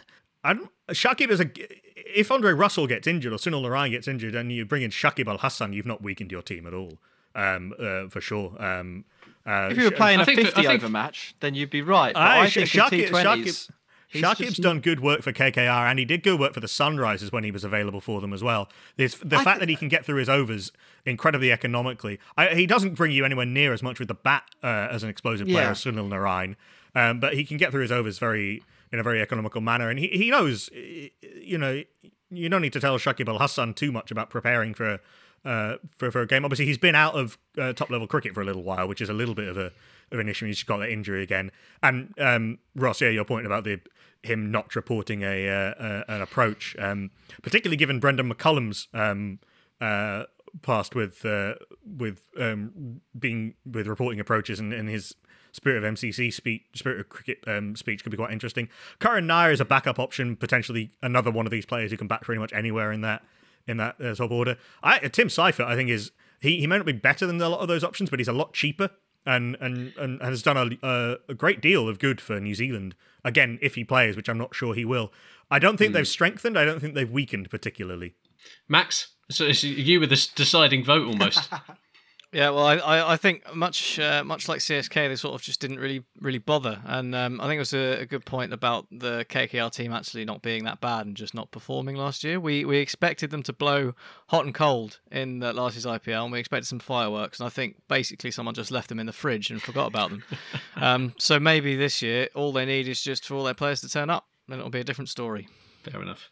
I don't, Shakib is a. If Andre Russell gets injured or Sunil Narayan gets injured, and you bring in Shakib Al Hassan, you've not weakened your team at all, um, uh, for sure. Um, uh, if you were playing I a think- I fifty think- over match, then you'd be right. But Aye, I think Shakib- in T twenties, he's Shakib's just done good work for K K R, and he did good work for the Sunrisers when he was available for them as well. This, the I fact thi- that he can get through his overs incredibly economically. I, he doesn't bring you anywhere near as much with the bat uh, as an explosive player Yeah. as Sunil Narayan, um, but he can get through his overs very in a very economical manner, and he, he knows, you know, you don't need to tell Shakib Al Hassan too much about preparing for uh, for for a game. Obviously, he's been out of uh, top level cricket for a little while, which is a little bit of a of an issue. He's got that injury again. And um, Ross, yeah, your point about the him not reporting a, uh, uh, an approach, um, particularly given Brendan McCullum's um, uh, past with uh, with um, being with reporting approaches and, and his Spirit of M C C speech, Spirit of Cricket um, speech could be quite interesting. Karan Nair is a backup option, potentially another one of these players who can bat pretty much anywhere in that in that uh, top order. I, Tim Seifert, I think, is he he may not be better than a lot of those options, but he's a lot cheaper and and, and has done a, a, a great deal of good for New Zealand. Again, if he plays, which I'm not sure he will. I don't think mm. they've strengthened. I don't think they've weakened particularly. Max, so it's you with the deciding vote almost. Yeah, well, I, I, I think much uh, much like C S K, they sort of just didn't really really bother, and um, I think it was a, a good point about the K K R team actually not being that bad and just not performing last year. We we expected them to blow hot and cold in the last year's I P L, and we expected some fireworks, and I think basically someone just left them in the fridge and forgot about them. um, so maybe this year all they need is just for all their players to turn up, and it'll be a different story. Fair enough.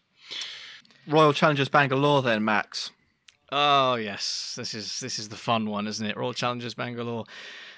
Royal Challengers Bangalore then, Max. Oh yes, this is this is the fun one, isn't it? Royal Challengers Bangalore.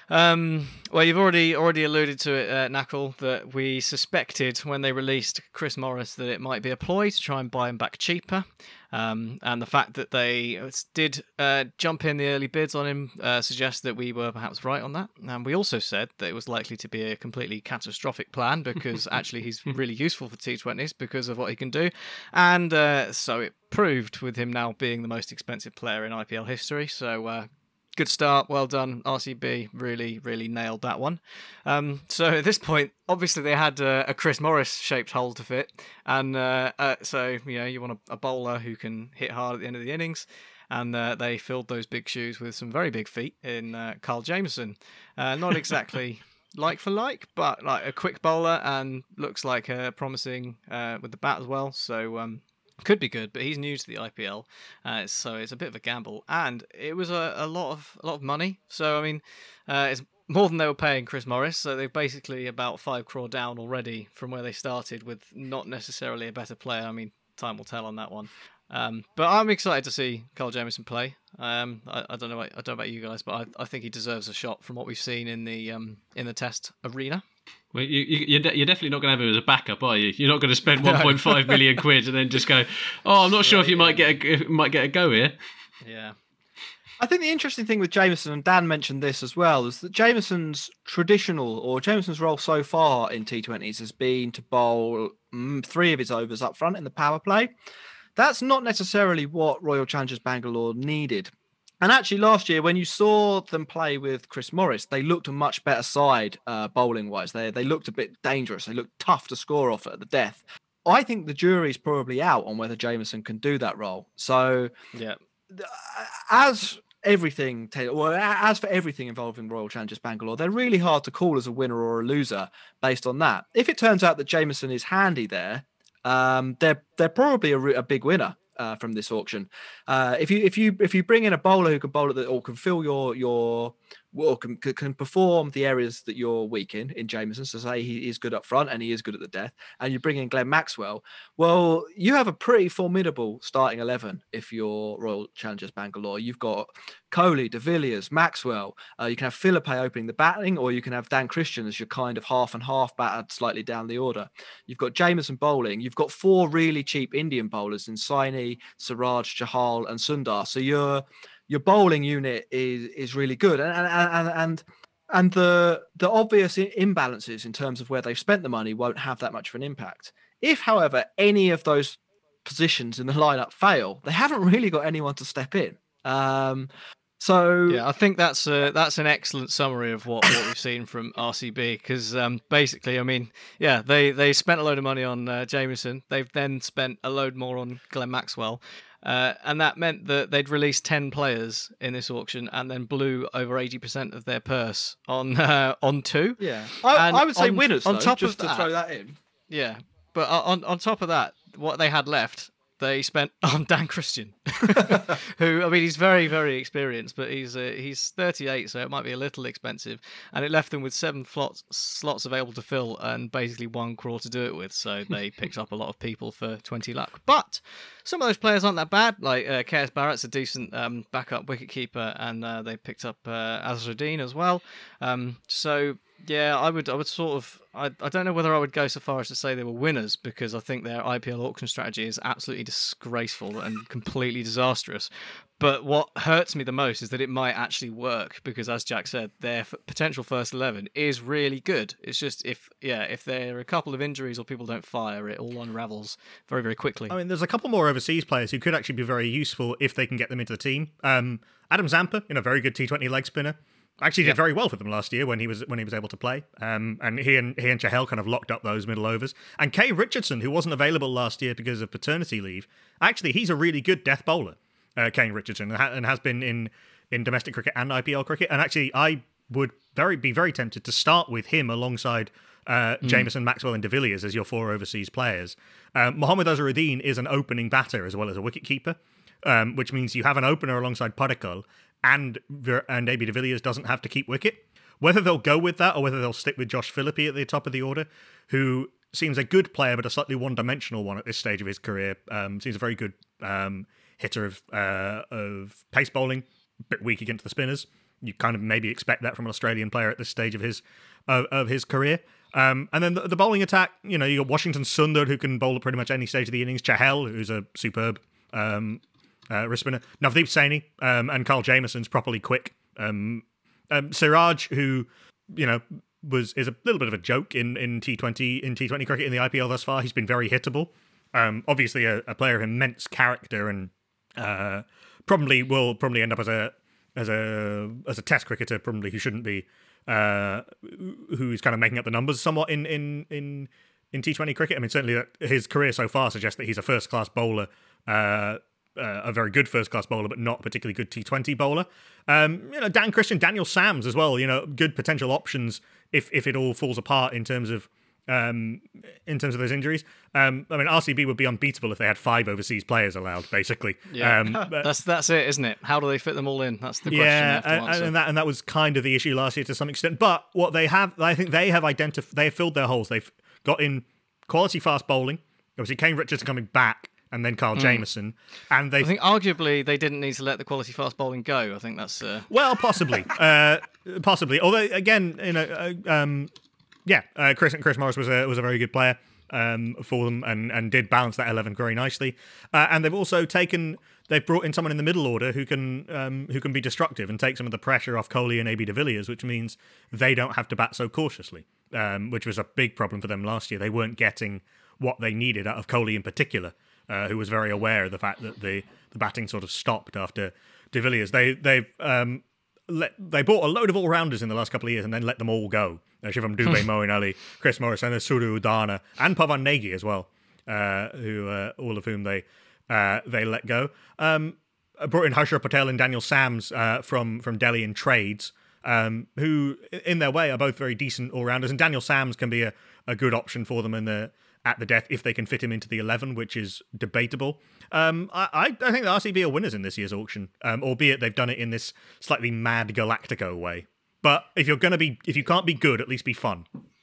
Um, well, you've already already alluded to it, uh, Knuckle, that we suspected when they released Chris Morris that it might be a ploy to try and buy him back cheaper. Um, and the fact that they did uh, jump in the early bids on him uh, suggests that we were perhaps right on that. And we also said that it was likely to be a completely catastrophic plan because actually he's really useful for T twenties because of what he can do. And uh, so it proved with him now being the most expensive player in I P L history. So uh, good start, well done, R C B. Really, really nailed that one. Um, so at this point, obviously they had uh, a Chris Morris-shaped hole to fit, and uh, uh, so you know you want a, a bowler who can hit hard at the end of the innings, and uh, they filled those big shoes with some very big feet in uh, Carl Jameson. Uh, not exactly like for like, but like a quick bowler and looks like uh, promising uh, with the bat as well. So. Um, Could be good, but he's new to the I P L, uh, so it's a bit of a gamble. And it was a, a lot of a lot of money. So I mean, uh, it's more than they were paying Chris Morris. So they're basically about five crore down already from where they started, with not necessarily a better player. I mean, time will tell on that one. Um, but I'm excited to see Carl Jameson play. Um, I, I don't know. I don't know about you guys, but I, I think he deserves a shot from what we've seen in the um, in the Test arena. Well, you, you, you're, de- you're definitely not going to have him as a backup, are you? You're not going to spend one point five million quid and then just go, oh, I'm not sure if you might get a, might get a go here. Yeah. I think the interesting thing with Jameson, and Dan mentioned this as well, is that Jameson's traditional, or Jameson's role so far in T twenties has been to bowl mm, three of his overs up front in the power play. That's not necessarily what Royal Challengers Bangalore needed. And actually, last year, when you saw them play with Chris Morris, they looked a much better side uh, bowling-wise. They they looked a bit dangerous. They looked tough to score off at the death. I think the jury's probably out on whether Jameson can do that role. So, yeah, as everything, well, as for everything involving Royal Challengers Bangalore, they're really hard to call as a winner or a loser based on that. If it turns out that Jameson is handy there, um, they're they're probably a, a big winner. Uh, from this auction, uh, if you if you if you bring in a bowler who can bowl at the, or can fill your your or can can perform the areas that you're weak in in Jameson, so say he is good up front and he is good at the death, and you bring in Glenn Maxwell, well, you have a pretty formidable starting eleven. If you're Royal Challengers Bangalore, you've got Kohli, De Villiers, Maxwell. Uh, you can have Philippe opening the batting, or you can have Dan Christian as your kind of half and half battered slightly down the order. You've got Jameson bowling. You've got four really cheap Indian bowlers in Saini, Siraj, Chahal, and Sundar. So your your bowling unit is is really good, and and and and, and the the obvious imbalances in terms of where they've spent the money won't have that much of an impact. If, however, any of those positions in the lineup fail, they haven't really got anyone to step in. Um, so yeah, I think that's a, that's an excellent summary of what, what we've seen from R C B, because um, basically, I mean, yeah, they, they spent a load of money on uh, Jameson. They've then spent a load more on Glenn Maxwell. Uh, and that meant that they'd released ten players in this auction and then blew over eighty percent of their purse on uh, on two. Yeah, I, I would say on, winners, on though, top just of to that, throw that in. Yeah, but on, on top of that, what they had left, they spent on Dan Christian, who, I mean, he's very, very experienced, but he's uh, he's thirty-eight, so it might be a little expensive. And it left them with seven slots, slots available to fill and basically one crore to do it with. So they picked up a lot of people for twenty luck. But some of those players aren't that bad. Like uh, K S Barrett's a decent um, backup wicketkeeper, and uh, they picked up uh, Azruddin as well. Um, so Yeah, I would. I would sort of. I. I don't know whether I would go so far as to say they were winners because I think their I P L auction strategy is absolutely disgraceful and completely disastrous. But what hurts me the most is that it might actually work because, as Jack said, their f- potential first eleven is really good. It's just if yeah, if there are a couple of injuries or people don't fire, it all unravels very very quickly. I mean, there's a couple more overseas players who could actually be very useful if they can get them into the team. Um, Adam Zampa, you know, very good T twenty leg spinner. Actually did Yep. very well for them last year when he was when he was able to play. Um, and he and he and Chahel kind of locked up those middle overs. And Kay Richardson, who wasn't available last year because of paternity leave, actually he's a really good death bowler. Uh, Kane Richardson and, ha- and has been in, in domestic cricket and I P L cricket. And actually, I would very be very tempted to start with him alongside uh, mm. Jameson, Maxwell, and De Villiers as your four overseas players. Um, Mohammad Azharuddin is an opening batter as well as a wicketkeeper, um, which means you have an opener alongside Padikkal, and and A B De Villiers doesn't have to keep wicket. Whether they'll go with that or whether they'll stick with Josh Phillippe at the top of the order, who seems a good player but a slightly one-dimensional one at this stage of his career. Um, seems a very good um, hitter of uh, of pace bowling, a bit weak against the spinners. You kind of maybe expect that from an Australian player at this stage of his of, of his career. Um, and then the, the bowling attack, you know, you got Washington Sundar, who can bowl at pretty much any stage of the innings. Chahel, who's a superb um, uh, wrist spinner. Navdeep Saini um, and Carl Jameson's properly quick. Um, um, Siraj, who, you know, was is a little bit of a joke in, in T twenty in T twenty cricket in the I P L thus far. He's been very hittable. Um, obviously, a, a player of immense character and uh, probably will probably end up as a as a as a Test cricketer. Probably who shouldn't be. Uh, who's kind of making up the numbers somewhat in in in, in T twenty cricket. I mean, certainly that his career so far suggests that he's a first class bowler. Uh, Uh, a very good first-class bowler, but not a particularly good T twenty bowler. Um, you know, Dan Christian, Daniel Sams as well. You know, good potential options if if it all falls apart in terms of um, in terms of those injuries. Um, I mean, R C B would be unbeatable if they had five overseas players allowed, basically. Yeah, um, but, that's that's it, isn't it? How do they fit them all in? That's the question. yeah, you have to and, answer. and that and that was kind of the issue last year to some extent. But what they have, I think they have identified, they have filled their holes. They've got in quality fast bowling. Obviously, Kane Richardson coming back. And then Carl mm. Jameson, and they. I think arguably they didn't need to let the quality fast bowling go. I think that's. Uh... Well, possibly, uh, possibly. Although again, you know, uh, um, yeah, uh, Chris Chris Morris was a was a very good player um, for them, and, and did balance that eleven very nicely. Uh, and they've also taken, they've brought in someone in the middle order who can um, who can be destructive and take some of the pressure off Kohli and A B De Villiers, which means they don't have to bat so cautiously, um, which was a big problem for them last year. They weren't getting what they needed out of Kohli in particular. Uh, who was very aware of the fact that the, the batting sort of stopped after De Villiers. They they um let they bought a load of all rounders in the last couple of years and then let them all go. Uh, Shivam Dubey, Moeen Ali, Chris Morris, and Suru Udana, and Pavan Negi as well, uh, who uh, all of whom they uh, they let go. Um, brought in Harshra Patel and Daniel Sams uh, from from Delhi in trades, um, who in their way are both very decent all rounders. And Daniel Sams can be a, a good option for them in the. At the death, if they can fit him into the eleven, which is debatable. Um, I, I, I think the R C B are winners in this year's auction, um, albeit they've done it in this slightly mad Galactico way. But if you're gonna be, if you can't be good, at least be fun.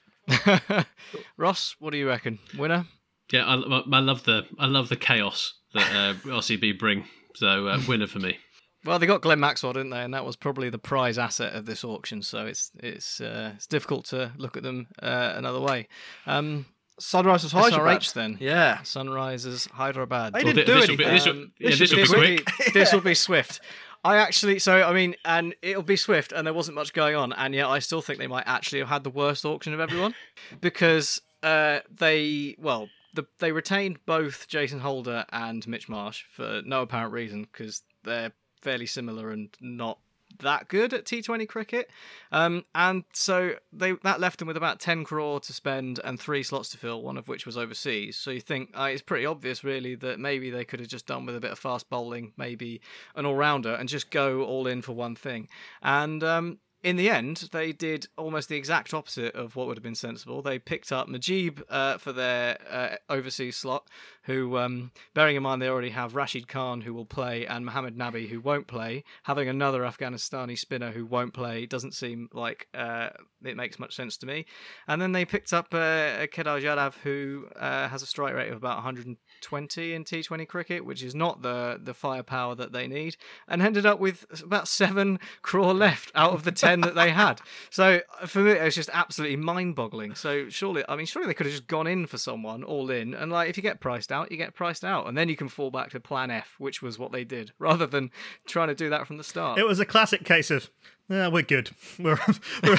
Ross, what do you reckon? Winner? Yeah, I, I love the I love the chaos that uh, R C B bring. So uh, winner for me. Well, they got Glenn Maxwell, didn't they? And that was probably the prize asset of this auction. So it's it's uh, it's difficult to look at them uh, another way. Um, Sunrisers S R Hyderabad. H then. Yeah. Sunrisers Hyderabad. They Well, didn't thi- do this will be- anything. this will- Um, yeah, this this should will be be- quick. This will be swift. I actually, so I mean, and it'll be swift, and there wasn't much going on, and yet I still think they might actually have had the worst auction of everyone because uh, they, well, the, they retained both Jason Holder and Mitch Marsh for no apparent reason because they're fairly similar and not that good at T twenty cricket, um, and so they that left them with about ten crore to spend and three slots to fill, one of which was overseas. So you think uh, it's pretty obvious, really, that maybe they could have just done with a bit of fast bowling, maybe an all-rounder, and just go all in for one thing. And um, in the end, they did almost the exact opposite of what would have been sensible. They picked up Majib uh, for their uh, overseas slot, who, um, bearing in mind they already have Rashid Khan, who will play, and Mohammad Nabi, who won't play. Having another Afghanistani spinner who won't play doesn't seem like uh, it makes much sense to me. And then they picked up uh, Kedar Jadhav, who uh, has a strike rate of about one hundred twenty in T twenty cricket, which is not the, the firepower that they need, and ended up with about seven crore left out of the ten ten that they had. So for me, it was just absolutely mind-boggling. So surely, I mean, surely they could have just gone in for someone all in, and like if you get priced out, you get priced out, and then you can fall back to Plan F, which was what they did, rather than trying to do that from the start. It was a classic case of, yeah, we're good. We're, we're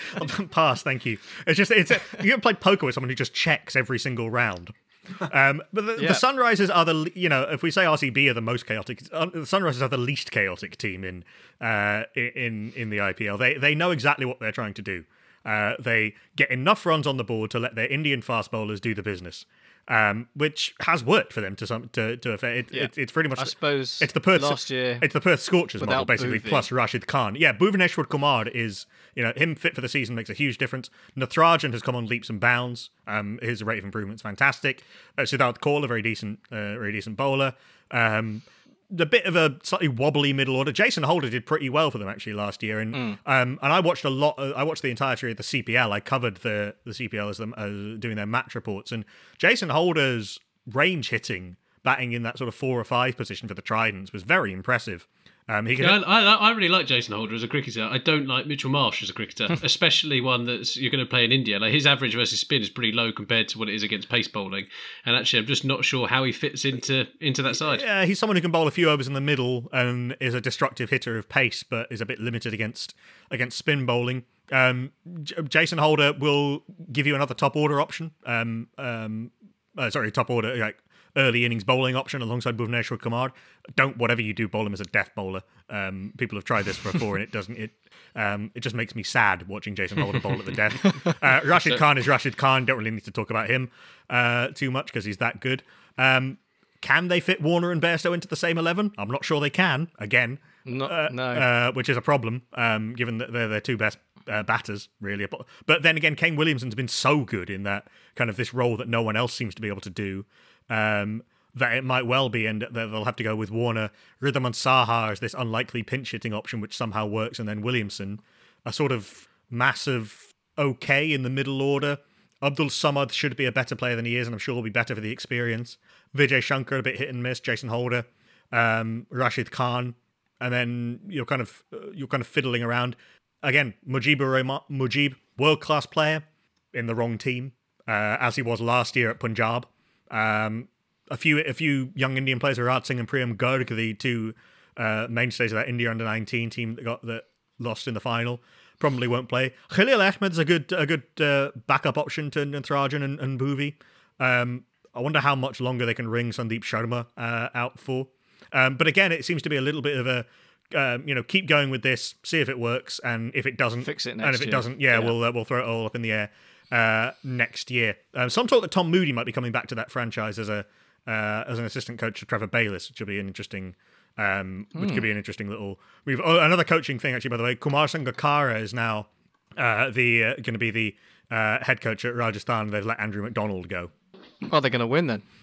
pass, thank you. It's just it's you ever played poker with someone who just checks every single round. Um, but the, Yeah. the Sunrisers are the, you know, if we say R C B are the most chaotic, uh, the Sunrisers are the least chaotic team in uh, in in the I P L. They they know exactly what they're trying to do. Uh, they get enough runs on the board to let their Indian fast bowlers do the business, um, which has worked for them to some to to effect. It, Yeah. it, it's pretty much I suppose it's the Perth last year it's the Perth Scorchers model without basically Bhuvi. plus Rashid Khan. Yeah, Bhuvaneshwar Kumar is, you know, him fit for the season makes a huge difference. Nathrajan has come on leaps and bounds. Um, his rate of improvement's fantastic. Uh, Siddharth Kaul, a very decent, uh, very decent bowler. Um, a bit of a slightly wobbly middle order. Jason Holder did pretty well for them actually last year, and Mm. um, and I watched a lot. Uh, I watched the entirety of the C P L. I covered the the C P L as them uh, doing their match reports, and Jason Holder's range hitting, batting in that sort of four or five position for the Tridents was very impressive. Um, he can Yeah, I, I, I really like Jason Holder as a cricketer. I don't like Mitchell Marsh as a cricketer, especially one that's you're going to play in India. Like his average versus spin is pretty low compared to what it is against pace bowling. And actually, I'm just not sure how he fits into into that side. Yeah, he's someone who can bowl a few overs in the middle and is a destructive hitter of pace, but is a bit limited against against spin bowling. Um, J- Jason Holder will give you another top order option. Um, um, uh, sorry, top order like early innings bowling option alongside Bhuvaneshwar Kumar. Don't whatever you do, bowl him as a death bowler. Um, people have tried this before, and it doesn't. It um, it just makes me sad watching Jason Holder bowl at the death. Uh, Rashid Khan is Rashid Khan. Don't really need to talk about him uh, too much because he's that good. Um, Can they fit Warner and Bairstow into the same eleven? I'm not sure they can, again. No, uh, no. Uh, which is a problem, um, given that they're their two best uh, batters, really. But, but then again, Kane Williamson's been so good in that kind of this role that no one else seems to be able to do, um, that it might well be, and that they'll have to go with Warner. Ridhaman Saha as this unlikely pinch-hitting option, which somehow works, and then Williamson, a sort of massive okay in the middle order. Abdul Samad should be a better player than he is, and I'm sure will be better for the experience. Vijay Shankar, a bit hit and miss. Jason Holder, um, Rashid Khan, and then you're kind of uh, you're kind of fiddling around again. Mujibur Rahman, Mujib, world class player in the wrong team, uh, as he was last year at Punjab. Um, a few a few young Indian players, Virat Singh and Priyam Garg, the two uh, mainstays of that India under nineteen team that got that lost in the final. Probably won't play. Khalil Ahmed's a good a good uh, backup option to Nathrajan and, and Bhuvi. Um, I wonder how much longer they can ring Sandeep Sharma uh, out for. Um, but again, it seems to be a little bit of a, um, you know, keep going with this, see if it works, and if it doesn't, Fix it and next if it year. doesn't, yeah, Yeah. we'll uh, we'll throw it all up in the air uh, next year. Um, some talk that Tom Moody might be coming back to that franchise as a uh, as an assistant coach to Trevor Bayliss, which will be an interesting. Um, which Hmm. could be an interesting little. We've oh, another coaching thing actually. By the way, Kumar Sangakkara is now uh, the uh, going to be the uh, head coach at Rajasthan. They've let Andrew McDonald go. Well, they're going to win then.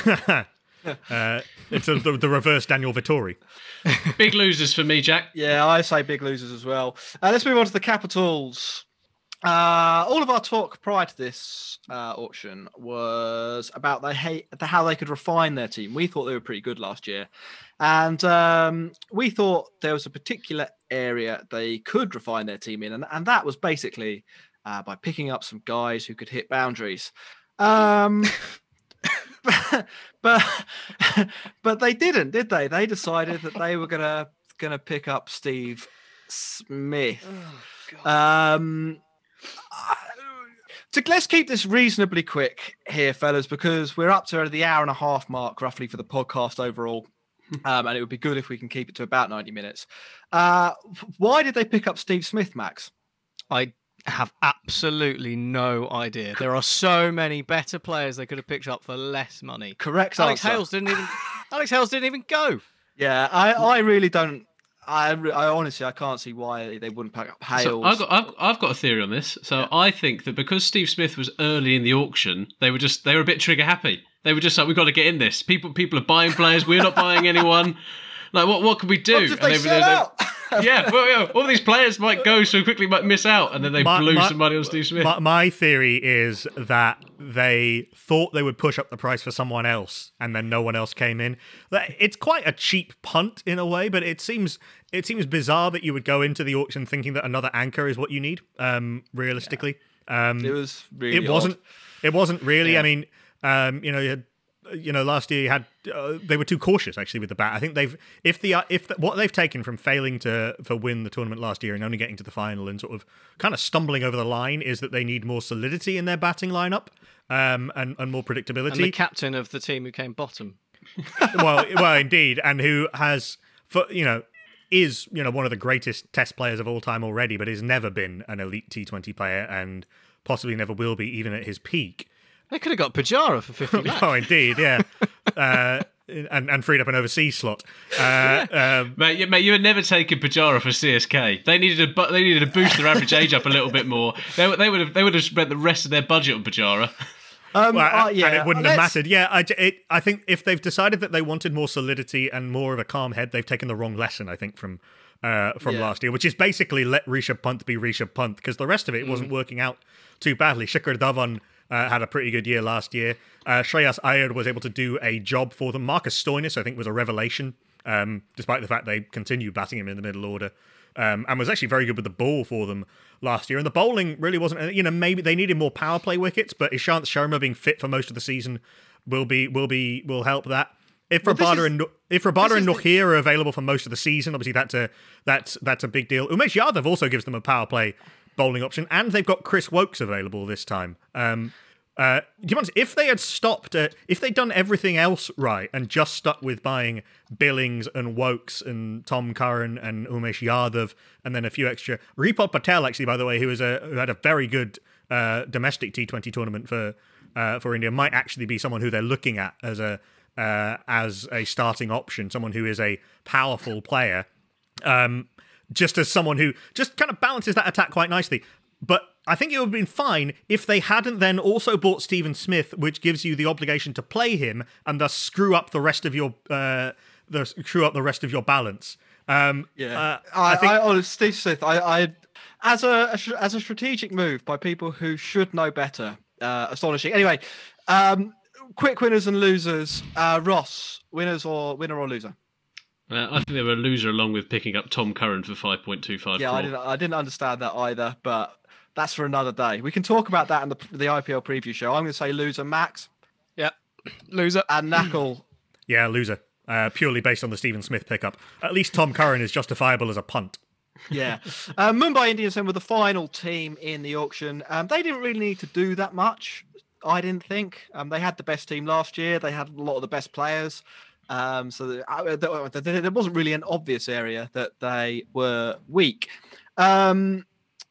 uh, it's a, the, the reverse Daniel Vittori. Big losers for me, Jack. Yeah, I say big losers as well. Uh, let's move on to the Capitals. Uh, all of our talk prior to this uh, auction was about the, hey, the how they could refine their team. We thought they were pretty good last year, and um, we thought there was a particular area they could refine their team in, and, and that was basically uh, by picking up some guys who could hit boundaries. Um, but, but but they didn't, did they? They decided that they were gonna gonna pick up Steve Smith. Um, so let's keep this reasonably quick here, fellas, because we're up to the hour and a half mark roughly for the podcast overall. Um, and it would be good if we can keep it to about ninety minutes. Uh, why did they pick up Steve Smith, Max? I have absolutely no idea. There are so many better players they could have picked up for less money. Correct Alex answer. Hales didn't even. Alex Hales didn't even go. Yeah, I, I really don't. I, re- I honestly I can't see why they wouldn't pick up Hales. So I've got I've, I've got a theory on this. So Yeah. I think that because Steve Smith was early in the auction, they were just they were a bit trigger happy. They were just like, we've got to get in this. People people are buying players. We're not buying anyone. Like what what can we do? What if they were- sell out? yeah, well, yeah, all these players might go so quickly, might miss out, and then they My- blew my- somebody on Steve Smith. My, my theory is that they thought they would push up the price for someone else, and then no one else came in. That- It's quite a cheap punt in a way, but it seems it seems bizarre that you would go into the auction thinking that another anchor is what you need. Um, realistically, um, It was really. it wasn't. odd. It wasn't really. Yeah. I mean, um, you know, you had, you know, last year you had uh, they were too cautious actually with the bat. I think they've if the uh, if the, what they've taken from failing to for win the tournament last year and only getting to the final and sort of kind of stumbling over the line is that they need more solidity in their batting lineup um, and and more predictability. And the captain of the team who came bottom. well, well, indeed, and who has for you know. is you know one of the greatest Test players of all time already, but has never been an elite T twenty player and possibly never will be even at his peak. They could have got Pajara for fifty lakhs. Oh, indeed, yeah, uh, and and freed up an overseas slot. Uh, um, Mate, you, mate, you would never take a Pajara for C S K. They needed a bu- they needed to boost their average age up a little bit more. They, would- they would have they would have spent the rest of their budget on Pajara. Um, well, uh, yeah, and it wouldn't have let's- mattered. Yeah, I, it, I think if they've decided that they wanted more solidity and more of a calm head, they've taken the wrong lesson. I think from uh, from Yeah. last year, which is basically let Rishabh Pant be Rishabh Pant because the rest of it wasn't working out too badly. Shikhar Dhawan uh, had a pretty good year last year. Uh, Shreyas Iyer was able to do a job for them. Marcus Stoinis, I think, was a revelation, um, despite the fact they continued batting him in the middle order. Um, and was actually very good with the ball for them last year. And the bowling really wasn't, you know, maybe they needed more power play wickets, but Ishant Sharma being fit for most of the season will be will be will help that. If Well, this Rabada is- and if Rabada this and is the- Nohir are available for most of the season, obviously that's a that's that's a big deal. Umesh Yadav also gives them a power play bowling option, and they've got Chris Wokes available this time. Um, uh, do you mind if they had stopped, uh, if they'd done everything else right and just stuck with buying Billings and Wokes and Tom Curran and Umesh Yadav and then a few extra. Ripal Patel, actually, by the way, who was a who had a very good uh, domestic T twenty tournament for uh, for India, might actually be someone who they're looking at as a uh, as a starting option, someone who is a powerful player. Um, just as someone who just kind of balances that attack quite nicely. But I think it would have been fine if they hadn't then also bought Stephen Smith, which gives you the obligation to play him and thus screw up the rest of your uh, the screw up the rest of your balance. Um, Yeah, uh, I, I think I, honestly, Steve Smith, I, I, as a as a strategic move by people who should know better, uh, astonishing. Anyway, um, quick winners and losers. Uh, Ross, winners or winner or loser? Uh, I think they were a loser along with picking up Tom Curran for five point two five. Yeah, I didn't I didn't understand that either, but that's for another day. We can talk about that in the the I P L preview show. I'm going to say loser, Max Yeah, loser. and Knuckle. yeah, loser. Uh, purely based on the Stephen Smith pickup. At least Tom Curran is justifiable as a punt. Yeah. Uh, Mumbai Indians then were the final team in the auction. Um, they didn't really need to do that much, I didn't think. Um, they had the best team last year. They had a lot of the best players. Um, so the, uh, there, there wasn't really an obvious area that they were weak. Um,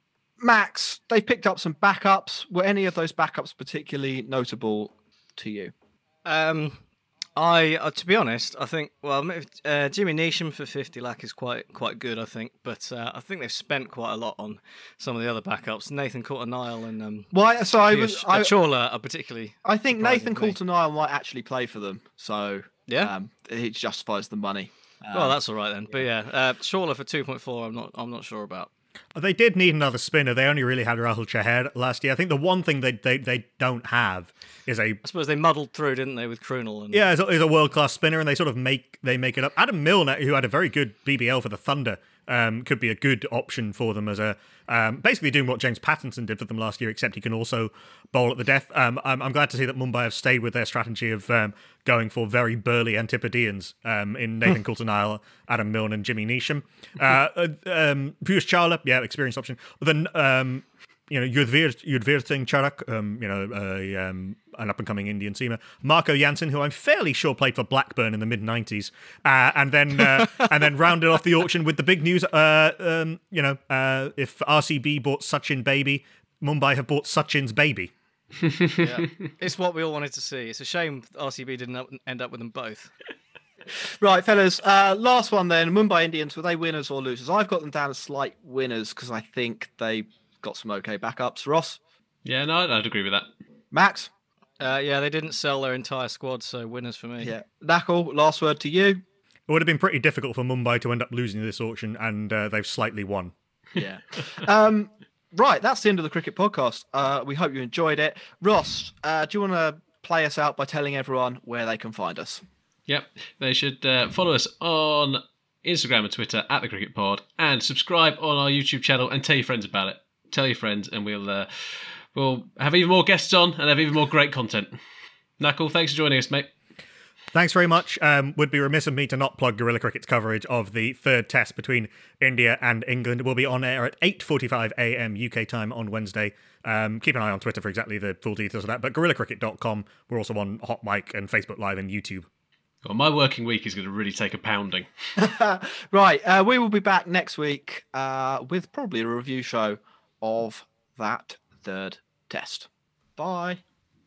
Max, they picked up some backups. Were any of those backups particularly notable to you? Um, I, uh, to be honest, I think well, uh, Jimmy Neesham for fifty lakh is quite quite good, I think. But uh, I think they've spent quite a lot on some of the other backups. Nathan Coulter-Nile and um, Why? So I Piyush was. I, Chawla are particularly. I think Nathan surprisingly. Coulter-Nile might actually play for them. So Yeah. um, it justifies the money. Um, Well, that's all right then. But yeah, uh, Chawla for two point four. I'm not. I'm not sure about. They did need another spinner. They only really had Rahul Chahar last year. I think the one thing they they, they don't have is a I suppose they muddled through, didn't they, with Krunel? And... yeah, is a, is a world class spinner, and they sort of make they make it up. Adam Milne, who had a very good B B L for the Thunder, um, could be a good option for them as a um, basically doing what James Pattinson did for them last year, except he can also bowl at the death. Um, I'm, I'm glad to see that Mumbai have stayed with their strategy of um, going for very burly Antipodeans um, in Nathan Coulter-Nile, Adam Milne, and Jimmy Neesham. Uh, uh, um, Piyush Chawla, yeah, experienced option. Then um, you know, Yudhvir, Yudhvir Singh Charak, um, you know, uh, um, an up-and-coming Indian seamer. Marco Jansen, who I'm fairly sure played for Blackburn in the mid nineties. Uh, and then uh, and then rounded off the auction with the big news, uh, um, you know, uh, if R C B bought Sachin Baby, Mumbai have bought Sachin's baby. Yeah. It's what we all wanted to see. It's a shame R C B didn't up- end up with them both. Right, fellas. Uh, last one then. Mumbai Indians, were they winners or losers? I've got them down as slight winners because I think they got some okay backups. Ross? Yeah, no, I'd, I'd agree with that. Max? Uh, yeah, they didn't sell their entire squad, so winners for me. Yeah. Knuckle, last word to you. It would have been pretty difficult for Mumbai to end up losing this auction, and uh, they've slightly won. Yeah. Um, right, that's the end of the Cricket Podcast. Uh, we hope you enjoyed it. Ross, uh, do you want to play us out by telling everyone where they can find us? Yep, they should uh, follow us on Instagram and Twitter at the Cricket Pod, and subscribe on our YouTube channel and tell your friends about it. Tell your friends, and we'll uh, we'll have even more guests on and have even more great content. Knuckle, thanks for joining us, mate. Thanks very much. Um, would be remiss of me to not plug Guerrilla Cricket's coverage of the third test between India and England. It will be on air at eight forty-five a.m. U K time on Wednesday. Um, keep an eye on Twitter for exactly the full details of that. But gorilla cricket dot com. We're also on Hot Mic and Facebook Live and YouTube. Well, my working week is going to really take a pounding. Right, uh, we will be back next week uh, with probably a review show of that third test. Bye.